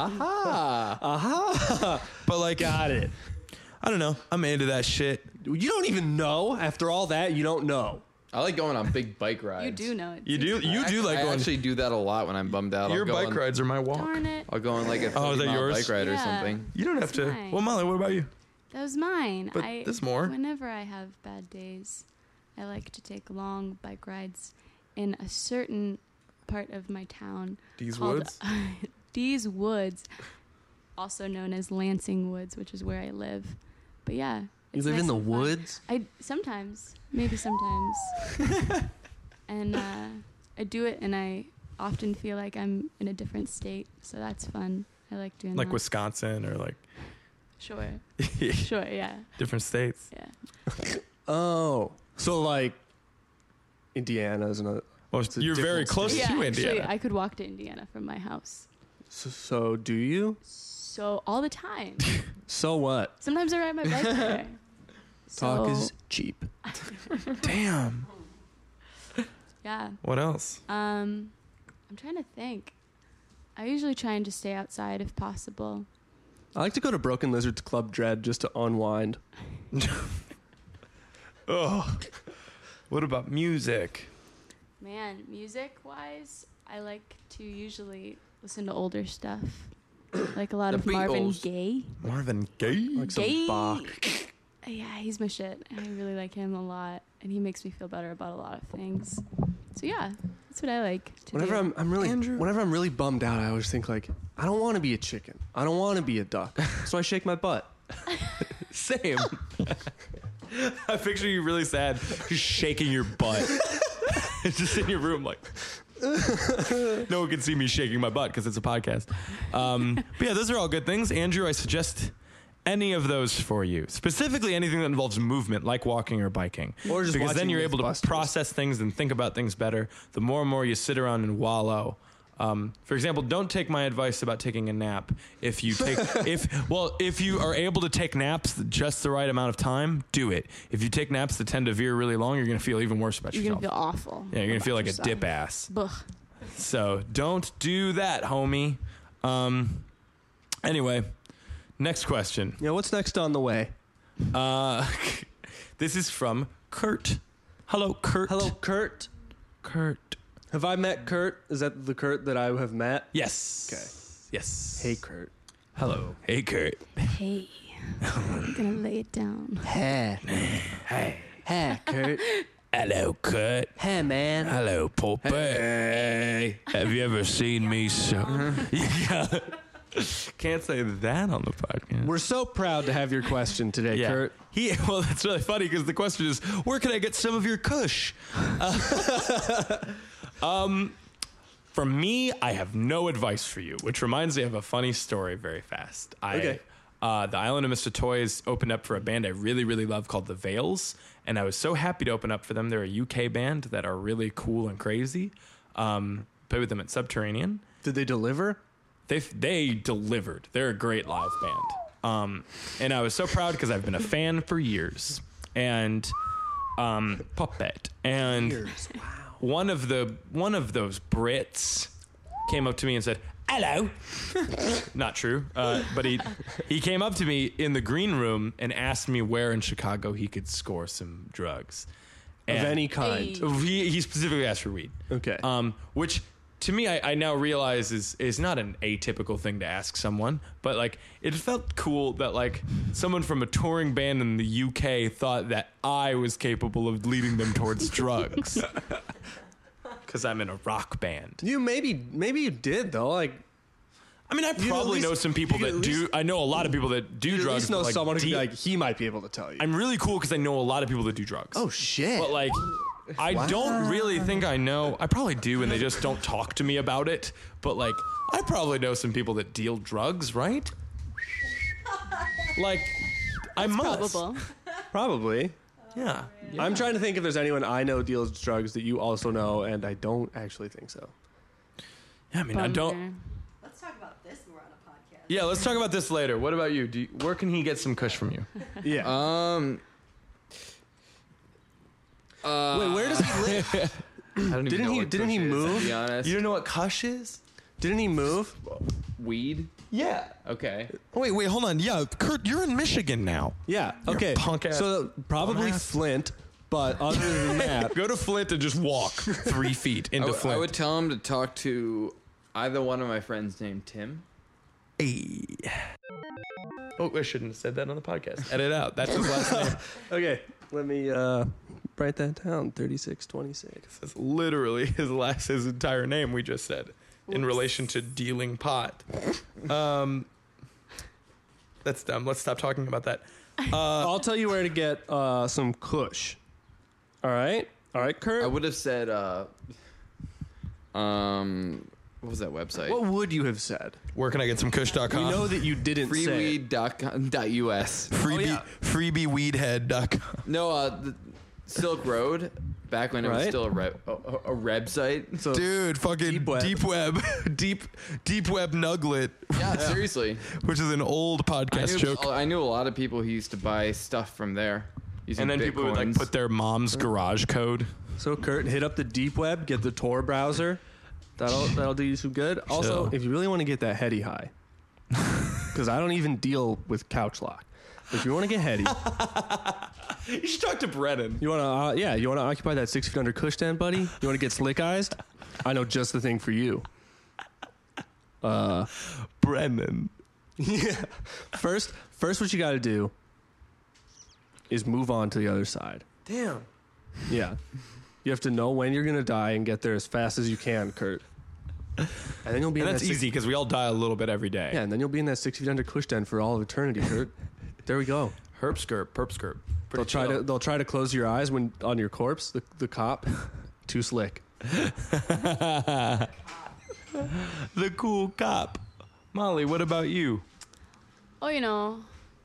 But like,
Got it.
I don't know. I'm into that shit.
You don't even know. After all that, you don't know.
I like going on big bike rides.
You do know it.
You do? You do like
I
going.
actually do that a lot when I'm bummed out.
Your
I'll go
bike
on,
rides are my walk.
Darn it.
I'll go on like a
Oh, is that
30-mile
yours?
bike ride or
Yeah.
something.
You don't have
That's
to.
mine.
Well, Molly, what about you?
That was mine.
But there's more.
Whenever I have bad days, I like to take long bike rides in a certain part of my town.
Dees
called-
Woods?
Dees Woods, also known as Lansing Woods, which is where I live. But yeah.
You
it's
live
nice
in the
and fun.
woods?
Maybe sometimes. And I do it, and I often feel like I'm in a different state, so that's fun. I like doing
Like
that.
Wisconsin or like
Sure. Sure, yeah.
different states.
Yeah.
Oh. So like Indiana's another.
Well,
It's a
you're very
different
close
state.
to
Yeah,
Indiana.
actually, I could walk to Indiana from my house.
So do you?
So, all the time.
So what?
Sometimes I ride my bike there.
Talk
So,
is cheap.
Damn.
Yeah.
What else?
I'm trying to think. I usually try and just stay outside if possible.
I like to go to Broken Lizard's Club Dread just to unwind.
Oh. What about music?
Man, music-wise, I like to usually listen to older stuff. Like a lot
The
of Marvin
Beatles.
Gaye.
Marvin Gaye.
Like some
Gaye.
Bach.
Yeah, he's my shit. I really like him a lot, and he makes me feel better about a lot of things. So yeah, that's what I like to
Whenever
do.
whenever I'm really bummed out, I always think like, I don't want to be a chicken. I don't want to be a duck. So I shake my butt.
Same. I picture you really sad, just shaking your butt. Just in your room, like. No one can see me shaking my butt because it's a podcast. But yeah, those are all good things. Andrew, I suggest any of those for you. Specifically, anything that involves movement, like walking or biking.
Or just
because then
watching
you're able to
Mythbusters.
process things and think about things better. The more and more you sit around and wallow. For example, don't take my advice about taking a nap. If you take, if you are able to take naps just the right amount of time, do it. If you take naps that tend to veer really long, you're going to feel even worse about
You're
yourself.
gonna feel awful.
Yeah, you're going to
about
feel like
yourself.
a dip ass.
Ugh.
So don't do that, homie. Anyway, next question.
Yeah, what's next on the way?
This is from Kurt. Hello, Kurt.
Hello, Kurt.
Kurt.
Have I met Kurt? Is that the Kurt that I have met?
Yes.
Okay.
Yes.
Hey, Kurt.
Hello. Hey, Kurt.
Hey, I'm gonna lay it down.
Hey.
Hey.
Hey, Kurt.
Hello, Kurt.
Hey, man.
Hello, Pulpit. Hey. Have you ever seen me so... Yeah. Can't say that on the podcast.
We're so proud to have your question today, Kurt.
Well, that's really funny because the question is, where can I get some of your kush? For me, I have no advice for you, which reminds me of a funny story very fast.
Okay.
The Island of Mr. Toys opened up for a band I really, really love called The Veils, and I was so happy to open up for them. They're a UK band that are really cool and crazy. Played with them at Subterranean.
Did they deliver?
They delivered. They're a great live band. And I was so proud because I've been a fan for years. And Puppet. And
Wow.
one of those Brits came up to me and said, hello. Not true. But he came up to me in the green room and asked me where in Chicago he could score some drugs.
Of any kind.
Hey.
He specifically asked for weed.
Okay.
Which to me, I now realize is not an atypical thing to ask someone, but like it felt cool that like someone from a touring band in the UK thought that I was capable of leading them towards drugs because I'm in a rock band.
Maybe you did though. Like,
I mean, I probably know some people that do. I know a lot of people that do
you
drugs.
at least know
but, like,
someone who like he might be able to tell you.
I'm really cool because I know a lot of people that do drugs.
Oh shit!
But like, I don't really think I know. I probably do, and they just don't talk to me about it. But like, I probably know some people that deal drugs, right? Like, I must.
Probable.
Probably.
Yeah.
I'm trying to think if there's anyone I know deals drugs that you also know, and I don't actually think so.
Yeah, I mean, I don't.
Bummer.
Let's talk about this when we're on a podcast.
Yeah, let's talk about this later. What about you? Where can he get some kush from you?
Yeah. Wait, where does he live?
I don't even
Didn't
know
he-
what
didn't he
kush is,
move?
To be honest,
You don't know what kush is?
Didn't he move?
weed.
Yeah.
Okay.
Wait, hold on. Yeah, Kurt, you're in Michigan now.
Yeah.
You're
Okay.
punk ass
So probably
dumbass.
Flint, but other than that,
Go to Flint and just walk 3 feet into Flint.
I would tell him to talk to either one of my friends named Tim.
Hey. Oh, I shouldn't have said that on the podcast. Edit out. That's his last name.
okay. Let me write that down. 3626.
That's literally his entire name we just said in relation to dealing pot. That's dumb. Let's stop talking about that.
I'll tell you where to get some kush. All right, Kurt.
I would have said, what was that website?
What would you have said?
Where can I get some kush.com?
We know that you didn't say. it.
Freeweed.us.
Freebieweedhead.com.
No, the Silk Road, back when it was
Right.
still a web site.
So,
Dude, fucking
Deep web.
deep web Nuglet,
Yeah, seriously.
which is an old podcast joke.
I knew a lot of people who used to buy stuff from there. Using
And then people would like
Bitcoins.
put their mom's garage code.
so Kurt, hit up the deep web, get the Tor browser. That'll do you some good. Also,
Chill.
if you really want to get that heady high, because I don't even deal with couch lock. If you want to get heady,
You should talk to Brennan.
you want to you want to occupy that 6 feet under cush den, buddy. You want to get slick eyes? I know just the thing for you.
Brennan.
Yeah. First, what you got to do is move on to the other side.
Damn.
Yeah. You have to know when you're gonna die and get there as fast as you can, Kurt. And then you'll be
And
in
that's
that
easy because we all die a little bit every day.
Yeah, and then you'll be in that 6 feet under cush den for all of eternity, Kurt. There we go.
Herp skirt, perp skirt.
They'll try to close your eyes when on your corpse. The cop, too slick.
The cool cop. Molly, what about you?
Oh, you know.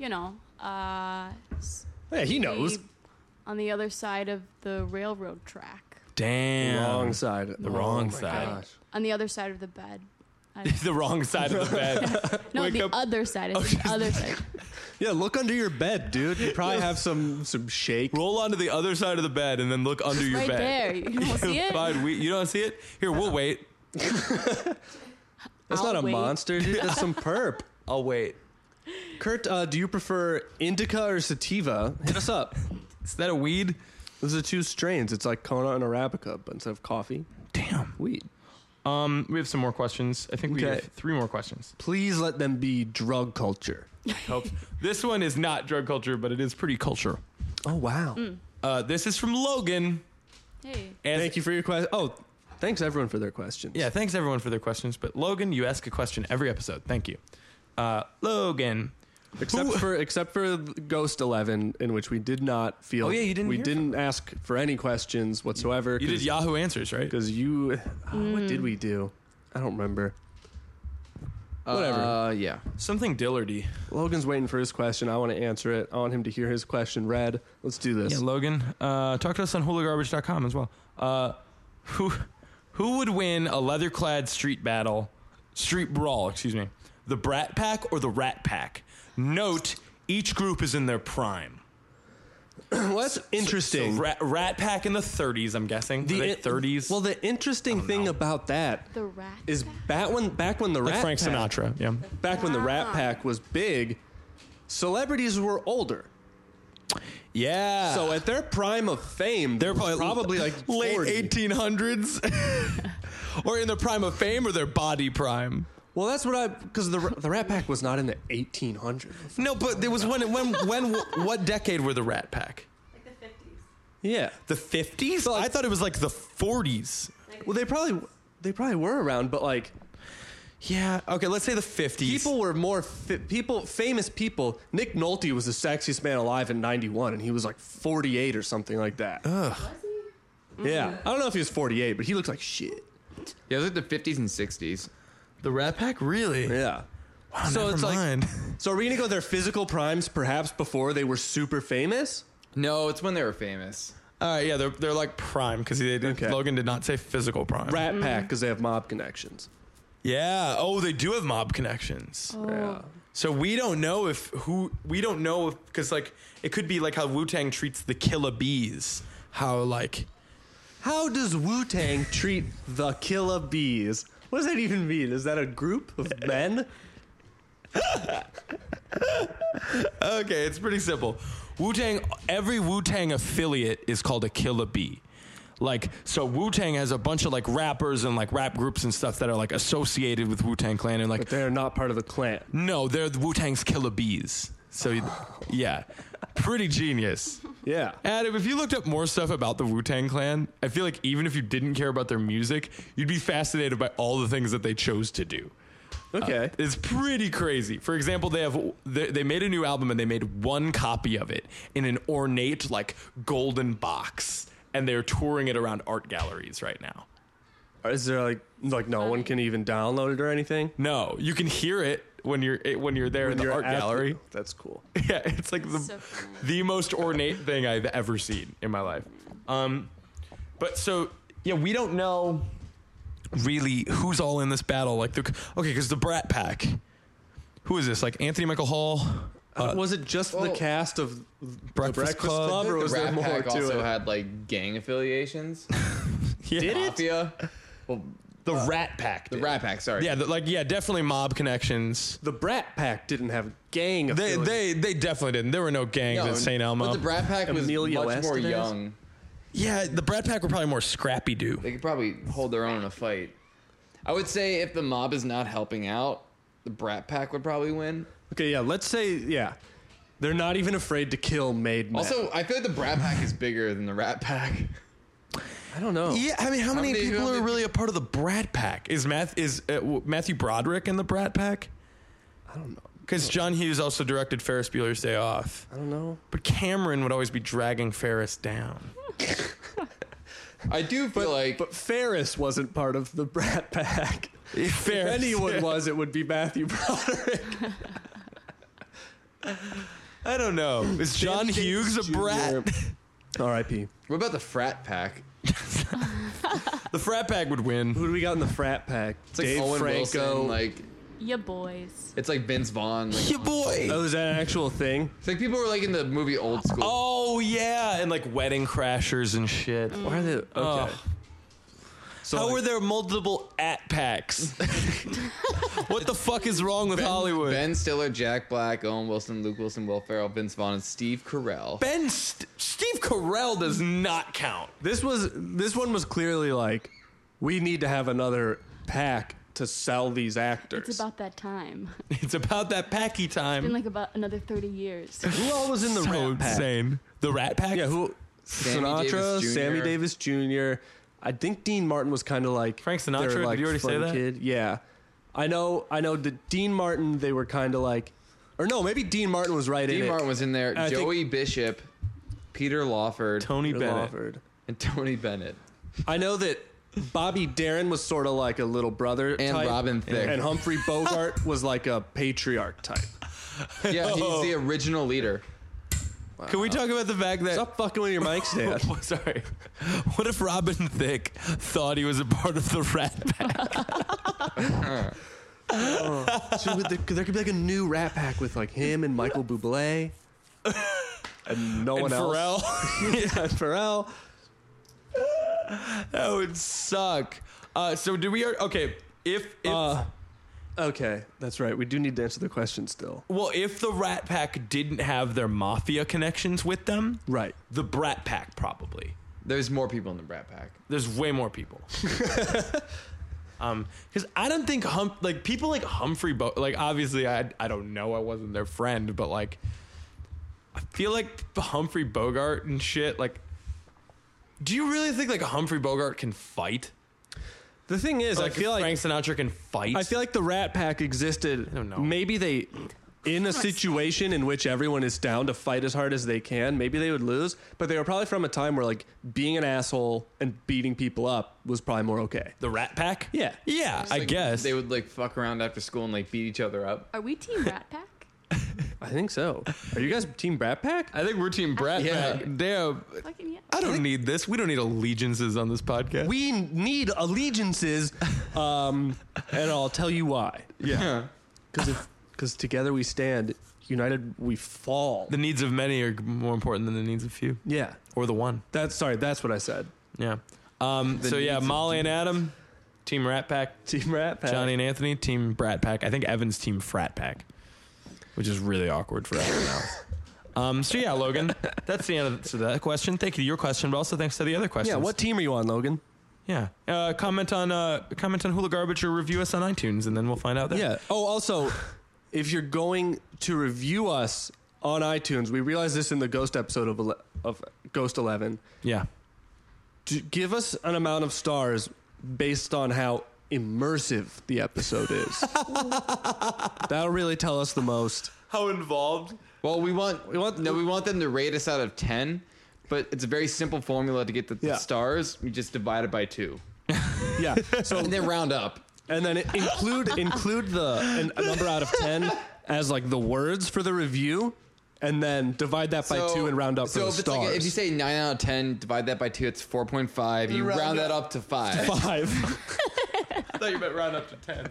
Yeah, he knows.
On the other side of the railroad track.
Damn.
Wrong side.
The wrong
my
side.
gosh.
On the other side of the bed.
The wrong side of the bed.
No,
Wake
the
up-
other side. The other side.
Yeah, look under your bed, dude. You probably have some shake.
Roll onto the other side of the bed and then look under your
Right
bed.
there. You don't see it?
Fine, you don't see it? Here, we'll wait.
That's
I'll
not a
wait.
monster, dude. That's some perp.
I'll wait.
Kurt, do you prefer indica or sativa? Hit us up.
Is that a weed?
Those are two strains. It's like Kona and Arabica, but instead of coffee,
Damn.
weed.
We have some more questions. I think we
Okay.
have 3 more questions.
Please let them be drug culture.
Hope. This one is not drug culture, but it is pretty culture.
Oh, wow.
This is from Logan.
Hey.
And
Thank you for your question. Oh, thanks everyone for their questions.
Yeah, thanks everyone for their questions. But Logan, you ask a question every episode. Thank you. Logan.
Except for Ghost 11, in which we did not feel.
Oh, yeah, you didn't
We
hear
didn't ask for any questions whatsoever.
You did Yahoo Answers, right?
Because you. What did we do? I don't remember. Whatever.
Yeah.
Something Dillardy.
Logan's waiting for his question. I want to answer it. I want him to hear his question read. Let's do this.
Yeah, Logan. Talk to us on hulagarbage.com as well. Who would win a leather-clad street brawl, the Brat Pack or the Rat Pack? Note, each group is in their prime.
Well, that's interesting.
So Rat Pack in the 30s, I'm guessing. The 30s.
Well, the interesting thing about that
The Rat
is
Pack?
back when the
like
Rat
Frank
Pack,
Sinatra. Yeah.
back when the Rat Pack was big, celebrities were older.
Yeah.
So at their prime of fame,
they're
probably like
late
40.
1800s, or in their prime of fame, or their body prime.
Well, that's what because the Rat Pack was not in the 1800s.
No, but there was when what decade were the Rat Pack?
Like the 50s.
Yeah.
The 50s? I thought it was like the 40s.
Well, they probably were around, but like
Yeah. Okay, let's say the 50s.
people were more famous people. Nick Nolte was the sexiest man alive in '91, and he was like 48 or something like that.
Was he?
Yeah, I don't know if he was 48, but he looked like shit.
Yeah, it was like the 50s and 60s.
The Rat Pack, really?
Yeah.
Wow,
So
never
it's like-
mind.
So are we gonna go their physical primes, perhaps before they were super famous?
No, it's when they were famous.
All right, yeah, they're like prime because
Okay.
Logan did not say physical prime.
Rat Pack because they have mob connections.
Yeah. Oh, they do have mob connections.
Oh.
Yeah.
So we don't know because like it could be like how Wu-Tang treats the Killer Bees. How
How does Wu-Tang treat the Killer Bees? What does that even mean? Is that a group of men?
okay, it's pretty simple. Every Wu-Tang affiliate is called a Killer Bee. Like, so Wu-Tang has a bunch of like rappers and like rap groups and stuff that are like associated with Wu-Tang Clan and like
But they're not part of the clan.
no, they're the Wu-Tang's Killer Bees. So yeah, pretty genius.
Yeah.
Adam, if you looked up more stuff about the Wu-Tang Clan, I feel like even if you didn't care about their music, you'd be fascinated by all the things that they chose to do.
Okay.
It's pretty crazy. For example, they made a new album and they made one copy of it in an ornate like golden box, and they're touring it around art galleries right now.
Is there like no one can even download it or anything?
No, you can hear it when you're there in the
You're
art
at
gallery.
That's cool.
Yeah, it's like
So funny.
the most ornate thing I've ever seen in my life. But so yeah, we don't know really who's all in this battle. Like because the Brat Pack. Who is this? Like Anthony Michael Hall?
Was it just the
well,
cast of the
Breakfast Club,
or
the
was there
Rat
more
Pack
to
also
it?
had like gang affiliations.
Yeah.
Did it?
Mafia. Well,
The Rat Pack.
the
did.
Rat Pack. Sorry.
Yeah, definitely mob connections.
The Brat Pack didn't have gang
They
affiliates.
they definitely didn't. There were no gangs at St. Elmo.
But the Brat Pack was
Emilio
much more
Estevez?
young.
Yeah, the Brat Pack were probably more scrappy do.
They could probably hold their own in a fight. I would say if the mob is not helping out, the Brat Pack would probably win.
Okay, yeah, let's say, yeah. They're not even afraid to kill made men.
Also, I feel like the Brat Pack is bigger than the Rat Pack.
I don't know.
Yeah, I mean, how many
many-
people
how
are
many-
really a part of the Brat Pack? Is Matthew Broderick in the Brat Pack?
I don't know.
Because John Hughes also directed Ferris Bueller's Day Off.
I don't know.
But Cameron would always be dragging Ferris down.
I do feel like
But Ferris wasn't part of the Brat Pack. If
Ferris,
anyone was, it would be Matthew Broderick.
I don't know. Is John
Sammy
Hughes a
Davis Jr.
brat?
R.I.P.
what about the Frat Pack?
The Frat Pack would win.
Who do we got in the Frat Pack?
It's like
Dave
Owen
Franco.
Wilson, like
Ya boys.
it's like Vince Vaughn. Like,
Yeah, boy.
Oh, is that an actual thing?
it's like people were like in the movie Old School.
Oh, yeah. And like Wedding Crashers and shit.
Why are they? Okay.
Oh.
So
How
like,
were there multiple at-packs? What the fuck is wrong with Hollywood?
Ben Stiller, Jack Black, Owen Wilson, Luke Wilson, Will Ferrell, Vince Vaughn, and Steve Carell.
Steve Carell does not count.
this one was clearly like, we need to have another pack to sell these actors.
It's about that time.
It's about that packy
It's
time.
been like about another 30 years.
Who all was in the
so
Rat Pack?
insane. The Rat Pack?
Yeah, who?
Sammy
Sinatra,
Davis Jr.
Sammy Davis Jr. I think Dean Martin was kind of like
Frank Sinatra?
their, like,
Did you already say
fun
that?
Kid. Yeah, I know. The Dean Martin. They were kind of like, or no, maybe Dean Martin was right in
Dean
it.
Martin was in there.
I think-
Joey Bishop, Peter Lawford,
Tony
Peter
Bennett.
Lawford.
and Tony Bennett.
I know that Bobby Darin was sort of like a little brother
And
type,
Robin Thicke.
and Humphrey Bogart was like a patriarch type.
Yeah, he's the original leader.
Can we talk about the fact that...
Stop fucking with your mic stand.
Sorry. What if Robin Thicke thought he was a part of the Rat Pack?
So there could be like a new Rat Pack with like him and Michael Bublé. and no
And
one else.
Pharrell.
Yeah, and Pharrell.
That would suck. So do we? Okay, if
Okay, that's right. We do need to answer the question still.
well, if the Rat Pack didn't have their mafia connections with them,
Right.
the Brat Pack probably.
There's more people in the Brat Pack.
There's way more people. Because I don't think people like Humphrey like obviously I don't know, I wasn't their friend, but like I feel like Humphrey Bogart and shit. Like, do you really think like a Humphrey Bogart can fight?
The thing is,
Like
I feel like
Frank Sinatra can fight.
I feel like the Rat Pack existed.
I don't know.
Maybe they, in a situation in which everyone is down to fight as hard as they can, maybe they would lose. But they were probably from a time where like being an asshole and beating people up was probably more okay.
the Rat Pack.
Yeah.
Yeah, I
Like,
guess.
they would like fuck around after school and like beat each other up.
Are we Team Rat Pack?
I think so. Are you guys Team Brat Pack?
I think we're Team Brat
Yeah.
Pack. Damn.
Fucking yeah.
I don't need this. We don't need allegiances on this podcast.
We need allegiances, and I'll tell you why.
yeah.
Because together we stand, united we fall.
The needs of many are more important than the needs of few.
Yeah,
Or the one.
that's what I said.
Yeah. So yeah,
needs of
Molly and Adam, Team Rat Pack.
Team Rat Pack.
Johnny and Anthony, Team Brat Pack. I think Evan's Team Frat Pack, which is really awkward for everyone else. So yeah, Logan, that's the end of that question. Thank you to your question, but also thanks to the other questions.
Yeah, what team are you on, Logan?
Yeah. Comment on Hula Garbage or review us on iTunes, and then we'll find out there.
Yeah. Oh, also, if you're going to review us on iTunes, we realized this in the Ghost episode of Ghost 11.
Yeah.
To give us an amount of stars based on how immersive the episode is. That'll really tell us the most.
How involved?
Well, we want them to rate us out of 10, but it's a very simple formula to get the
Yeah.
stars. We just divide it by 2,
Yeah. So
and then round up.
and then include a number out of 10 as like the words for the review, and then divide that by 2 and round up for
so
the
if it's
stars.
like if you say 9 out of 10, divide that by 2, it's 4.5. You round that up to 5.
5.
I thought you meant round up to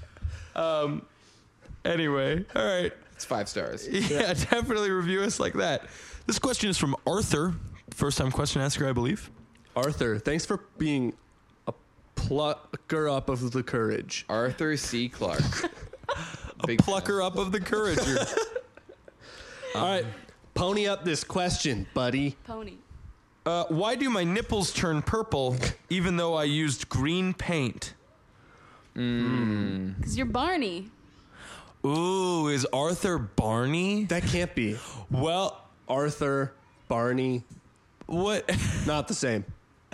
10. Anyway, all right.
It's 5 stars.
Yeah, definitely review us like that. This question is from Arthur, first-time question asker, I believe.
Arthur, thanks for being a plucker up of the courage.
Arthur C. Clarke.
A plucker up of the courage.
All right, pony up this question, buddy.
Pony.
Why do my nipples turn purple even though I used green paint?
Because you're Barney.
Ooh, is Arthur Barney?
That can't be.
Well,
Arthur, Barney,
what?
not the same.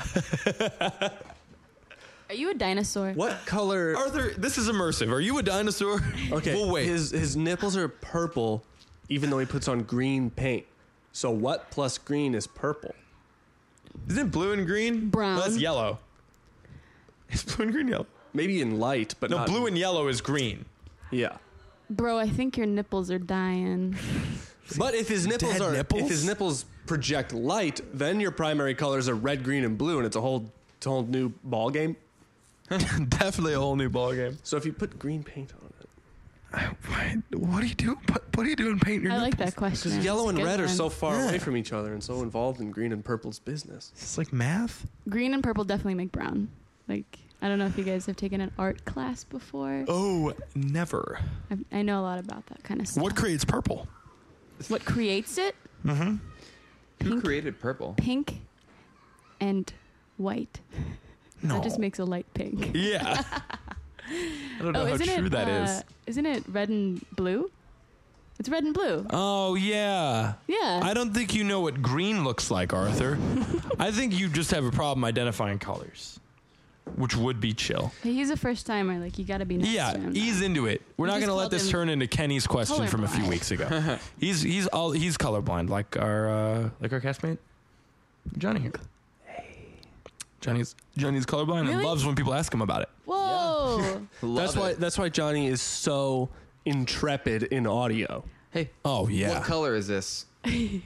Are you a dinosaur?
What color?
Arthur, this is immersive. Are you a dinosaur?
Okay,
We'll wait.
His nipples are purple, even though he puts on green paint. So what plus green is purple?
Isn't it blue and green?
Brown.
No, that's yellow. Is blue and green yellow?
Maybe in light, but
No,
not
blue and yellow is green.
yeah.
Bro, I think your nipples are dying.
But if his nipples
Dead nipples?
if his nipples project light, then your primary colors are red, green, and blue, and it's a whole new ball game.
Definitely a whole new ball game.
So if you put green paint on it,
What do you do? What do you do in paint your
I like
nipples?
that question.
because yellow
It's a
and
good
red are
one.
so far away from each other and so involved in green and purple's business.
It's like math.
Green and purple definitely make brown. Like, I don't know if you guys have taken an art class before.
Oh, never.
I know a lot about that kind of stuff.
What creates purple?
What creates it?
Who
Pink.
created purple?
Pink and white.
No.
That just makes a light pink.
Yeah. I don't know how
isn't
true
it,
that is.
Isn't it red and blue? It's red and blue.
Oh, yeah.
Yeah.
I don't think you know what green looks like, Arthur. I think you just have a problem identifying colors, which would be chill.
Hey, he's a first timer. Like, you got to be nice
Yeah,
to him.
ease into it. We're
We
not
just
going to let
called
this
him
turn into Kenny's question from a few
colorblind.
weeks ago. he's colorblind, like our castmate Johnny here. Johnny's colorblind and
Really?
loves when people ask him about it.
Whoa.
That's why Johnny is so intrepid in audio.
Hey,
Oh yeah,
what color is this?
he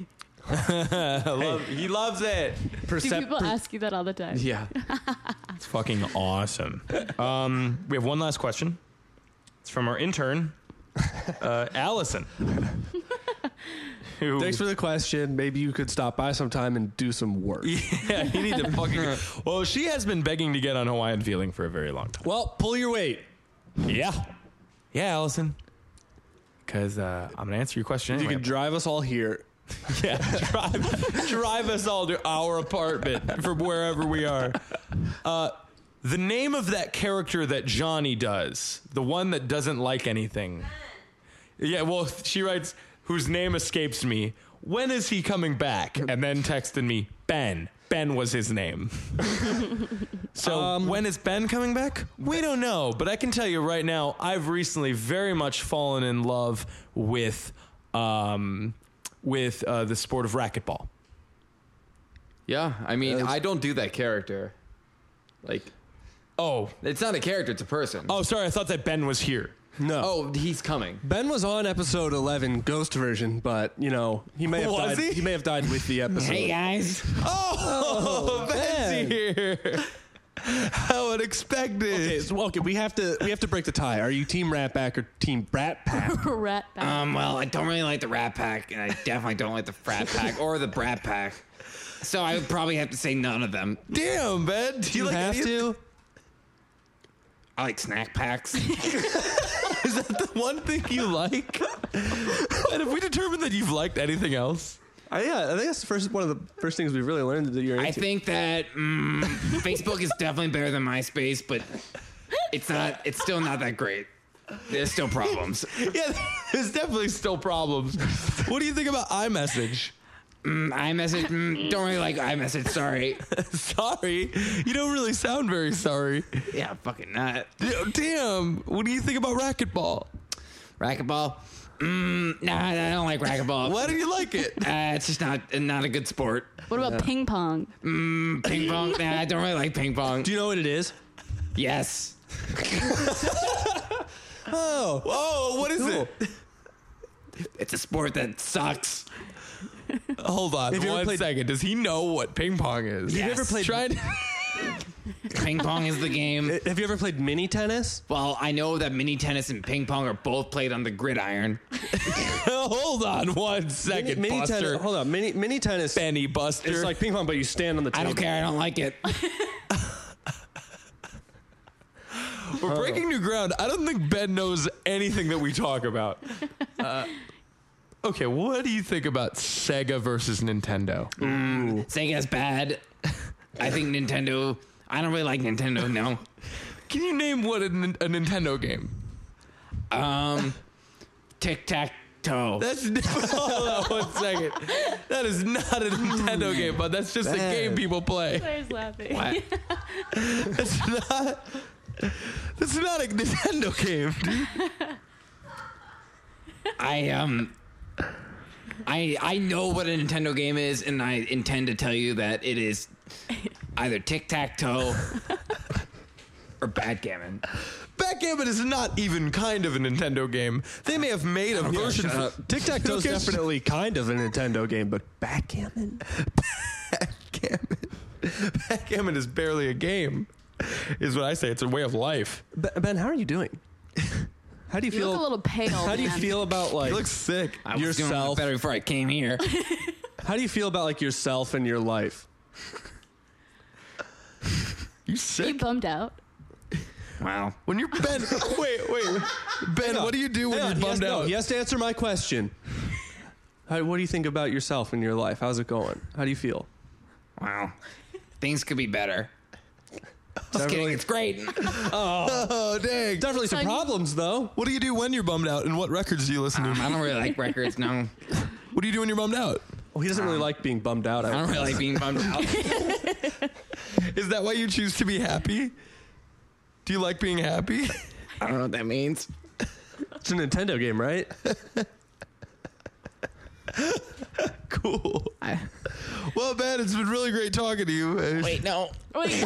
loves it.
Do people ask you that all the time?
Yeah.
It's fucking awesome. We have one last question. It's from our intern, Allison. Ooh.
Thanks for the question. Maybe you could stop by sometime and do some work.
Yeah, you need to fucking. Well, she has been begging to get on Hawaiian Feeling for a very long time.
Well, pull your weight.
Yeah, Allison. Because I'm gonna answer your question.
You
Anyway.
can drive us all here.
Yeah, drive us all to our apartment from wherever we are. The name of that character that Johnny does, the one that doesn't like anything. Yeah, well, she writes, whose name escapes me. When is he coming back? And then texted me, Ben. Ben was his name. So when is Ben coming back? We don't know, but I can tell you right now, I've recently very much fallen in love with the sport of racquetball.
Yeah, I mean, I don't do that character. Like,
Oh,
it's not a character; it's a person.
sorry. I thought that Ben was here.
No.
Oh, he's coming.
Ben was on episode 11, Ghost version, but, you know, he may have
Was
died.
he?
May have died with the episode.
guys.
Oh, Ben's here. How unexpected.
Okay, so, we have to break the tie. Are you Team Rat Pack or Team Brat Pack?
Rat Pack.
Well, I don't really like the Rat Pack, and I definitely don't like the Frat Pack or the Brat Pack. So I would probably have to say none of them.
Damn, Ben. Do
You
like
have
any-
to?
I like snack packs.
Is that the one thing you like? And have we determined that you've liked anything else?
Yeah, I think that's one of the first things we've really learned that you're into.
I think that Facebook is definitely better than MySpace, but it's still not that great. There's still problems.
Yeah, there's definitely still problems. What do you think about iMessage?
iMessage, don't really like iMessage, sorry.
Sorry. You don't really sound very sorry.
Yeah, fucking not.
Damn. What do you think about racquetball?
Racquetball? Nah, I don't like racquetball.
Why do you like it?
It's just not a good sport.
What about ping pong?
Ping pong? Nah, I don't really like ping pong.
Do you know what it is?
Yes.
Oh.
Whoa, what is it?
It's a sport that sucks.
Hold on
Have you ever
one
played-
second. Does he know what ping pong is?
Have you
ever played-
Try to-
Ping pong is the game.
Have you ever played mini tennis?
Well, I know that mini tennis and ping pong are both played on the gridiron.
Hold on one second,
Mini
Buster.
tennis. Hold on. Mini tennis.
Benny Buster.
It's like ping pong, but you stand on the
I
table.
don't care. I don't like it.
We're breaking new ground. I don't think Ben knows anything that we talk about. Okay, what do you think about Sega versus Nintendo?
Sega's bad. I think Nintendo. I don't really like Nintendo. No.
Can you name what a Nintendo game?
Tic tac toe.
That's hold on one second. That is not a Nintendo game, but that's just a game people play.
Claire's laughing.
What?
That's not a Nintendo game, dude.
I know what a Nintendo game is, and I intend to tell you that it is either tic tac toe or backgammon.
Backgammon is not even kind of a Nintendo game. They may have made a version.
Tic Tac Toe is
Okay.
definitely kind of a Nintendo game, but backgammon?
Backgammon is barely a game, is what I say. It's a way of life.
Ben, how are you doing? How do you
You
feel?
look a little pale.
How do you
man.
feel about like
He looks sick.
I was doing
yourself?
better before I came here.
How do you feel about like yourself and your life?
You
Are you
sick?
bummed out?
Wow.
When you're Ben, wait. Ben, what do you do when
Hang
you're
on,
bummed out?
He has to answer my question. What do you think about yourself and your life? How's it going? How do you feel?
Wow. Things could be better. Just kidding. It's great.
Oh, dang.
Definitely some
So you-
problems though.
What do you do when you're bummed out, and what records do you listen to?
I don't really like records. No.
What do you do when you're bummed out?
Well, he doesn't really like being bummed out.
I don't really like being bummed out.
Is that why you choose to be happy? Do you like being happy?
I don't know what that means.
It's a Nintendo game, right?
Cool. Well, Ben, it's been really great talking to you.
Wait, no.
Wait,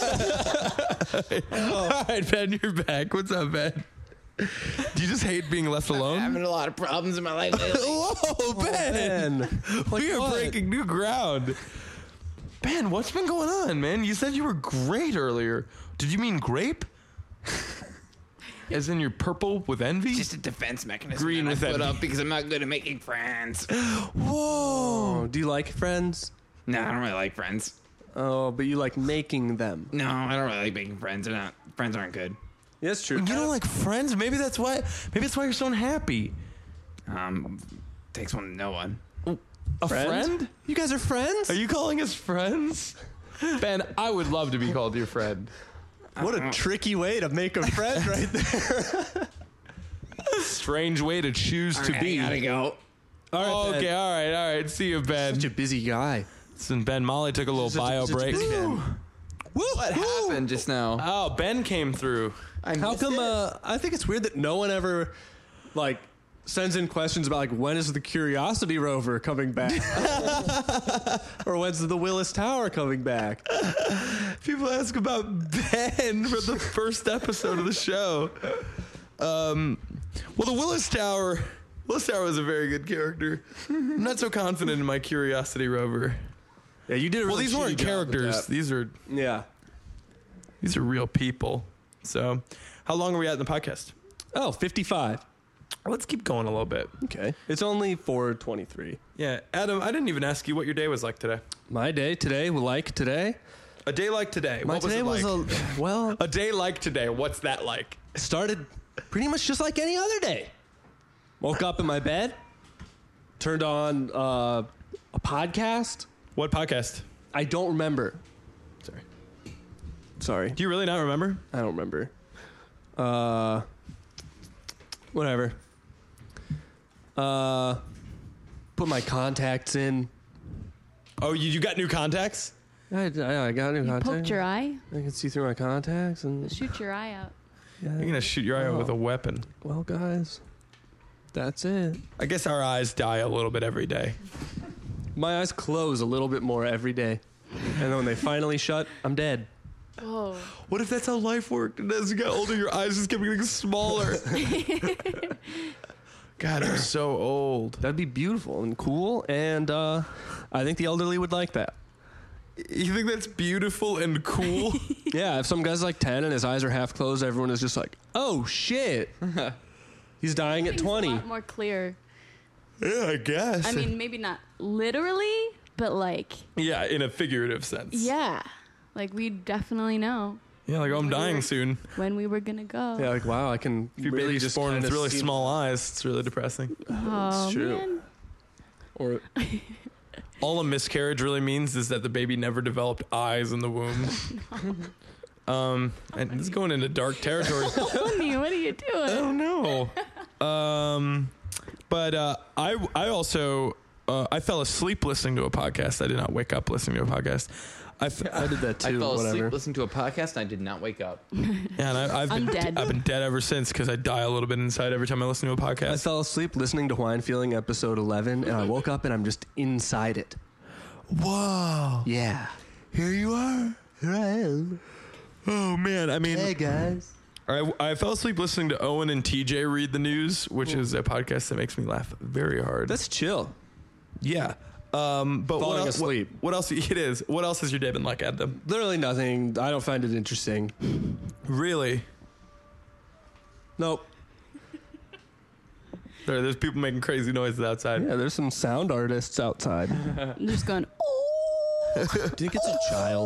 All right, Ben, you're back. What's up, Ben? Do you just hate being left
I'm
alone?
having a lot of problems in my life lately.
Whoa, Ben!
Ben,
We are
what?
breaking new ground. Ben, what's been going on, man? You said you were great earlier. Did you mean grape? As in you're purple with envy?
Just a defense mechanism.
Green
that I
with
put
envy.
up because I'm not good at making friends.
Oh, do you like friends?
No, I don't really like friends.
Oh, but you like making them.
No, I don't really like making friends. Friends aren't good.
Yeah, that's true.
You don't like friends? Maybe that's why you're so unhappy.
Takes one to know one.
A friend?
You guys are friends?
Are you calling us friends? Ben, I would love to be called your friend.
What a tricky way to make a friend right there.
Strange way to choose to be.
I gotta go.
All right,
Okay, all right. See you, Ben.
Such a busy guy.
Listen, Ben, Molly took a little bio break.
What happened just now?
Oh, Ben came through.
How come? I think it's weird that no one ever like sends in questions about like when is the Curiosity rover coming back, or when's the Willis Tower coming back?
People ask about Ben for the first episode of the show. Well, the Willis Tower is a very good character. I'm not so confident in my Curiosity rover.
Yeah, you did. A
Well,
really
these
shitty
weren't
job with
characters.
that.
These are real people. So, how long are we at in the podcast?
Oh, 55.
Let's keep going a little bit.
Okay. It's only 4:23.
Yeah, Adam, I didn't even ask you what your day was like today.
My day today, like today.
A day like today.
My
What was
today
it like?
was
A day like today. What's that like?
started pretty much just like any other day. Woke up in my bed, turned on a podcast.
What podcast?
I don't remember. Sorry.
Do you really not remember?
I don't remember. Whatever. Put my contacts in.
Oh, you got new contacts?
I got new
You
contacts.
poked your eye?
I can see through my contacts and
Shoot your eye out.
You're gonna shoot your eye out with a weapon.
well, guys, that's it.
I guess our eyes die a little bit every day.
My eyes close a little bit more every day, and then when they finally shut, I'm dead.
Whoa.
What if that's how life worked? And as you get older, your eyes just kept getting smaller. God, I'm so old.
That'd be beautiful and cool, and I think the elderly would like that.
You think that's beautiful and cool?
Yeah, if some guy's like 10 and his eyes are half closed, everyone is just like, oh shit. He's dying at
Things
20.
A lot more clear.
Yeah, I guess.
I mean, maybe not literally, but like,
yeah, in a figurative sense.
yeah. Like, we definitely know
Yeah, like, oh, I'm dying soon.
when we were going to go.
Yeah, like, wow, I can
If you're
really
really
just
born with
kinda
really
see-
small eyes, it's really depressing.
Oh,
It's true.
man.
Or
All a miscarriage really means is that the baby never developed eyes in the womb. And this is going into dark territory.
Tony, what are you doing?
don't know. But I also I fell asleep listening to a podcast. I did not wake up listening to a podcast.
I did that
I
too,
fell
whatever.
asleep listening to a podcast and I did not wake up.
Yeah, and
I'm dead.
I've been dead ever since because I die a little bit inside every time I listen to a
I
podcast.
fell asleep listening to Wine Feeling episode 11, and I woke up and I'm just inside it.
Whoa!
Yeah.
Here you are.
Here I am.
Oh man! I mean,
guys.
I fell asleep listening to Owen and TJ read the news, which is a podcast that makes me laugh very hard.
That's chill.
Yeah. But
Falling asleep.
What else? It is. What else has your day been like, Adam?
Literally nothing. I don't find it interesting.
Really?
Nope.
There's people making crazy noises outside.
Yeah, there's some sound artists outside.
I'm just going, oh.
Do you think it's a child?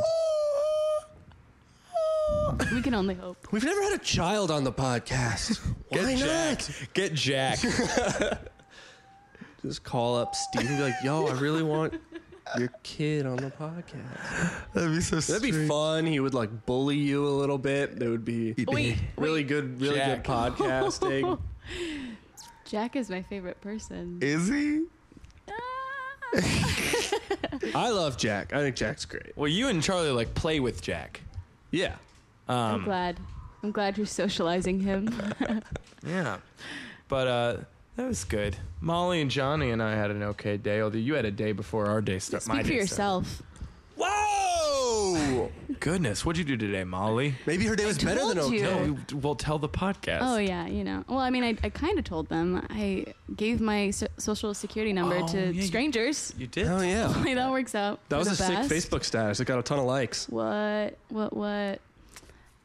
We can only hope.
We've never had a child on the podcast. Why not?
Get Jack.
Just call up Steve and be like, yo, I really want your kid on the podcast.
That'd be so
That'd be fun. He would like bully you a little bit. There would be
Wait,
really good
Jack.
podcasting.
Jack is my favorite person.
Is he?
I love Jack. I think Jack's great.
Well, you and Charlie like play with Jack.
Yeah.
I'm glad you're socializing him.
Yeah. But that was good. Molly and Johnny and I had an okay day. Although you had a day before our day started.
Speak for yourself.
Whoa! Goodness, what'd you do today, Molly?
Maybe her day was better than
told you.
okay.
Well, tell the podcast.
Oh, yeah, you know. Well, I mean, I kind of told them. I gave my social security number
Oh,
to
yeah,
strangers.
You did?
Oh yeah.
Like, that works out.
That
for
was
the
a sick
best.
Facebook status. It got a ton of likes.
What?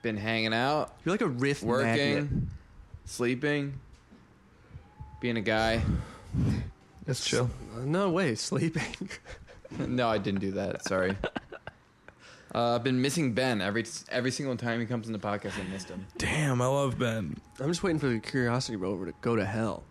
Been hanging out,
You're like a riff
working,
magnet.
sleeping, being a guy.
That's chill.
No way, sleeping.
No, I didn't do that. Sorry. I've been missing Ben every single time he comes in the podcast. I missed him.
Damn, I love Ben.
I'm just waiting for the Curiosity Rover to go to hell.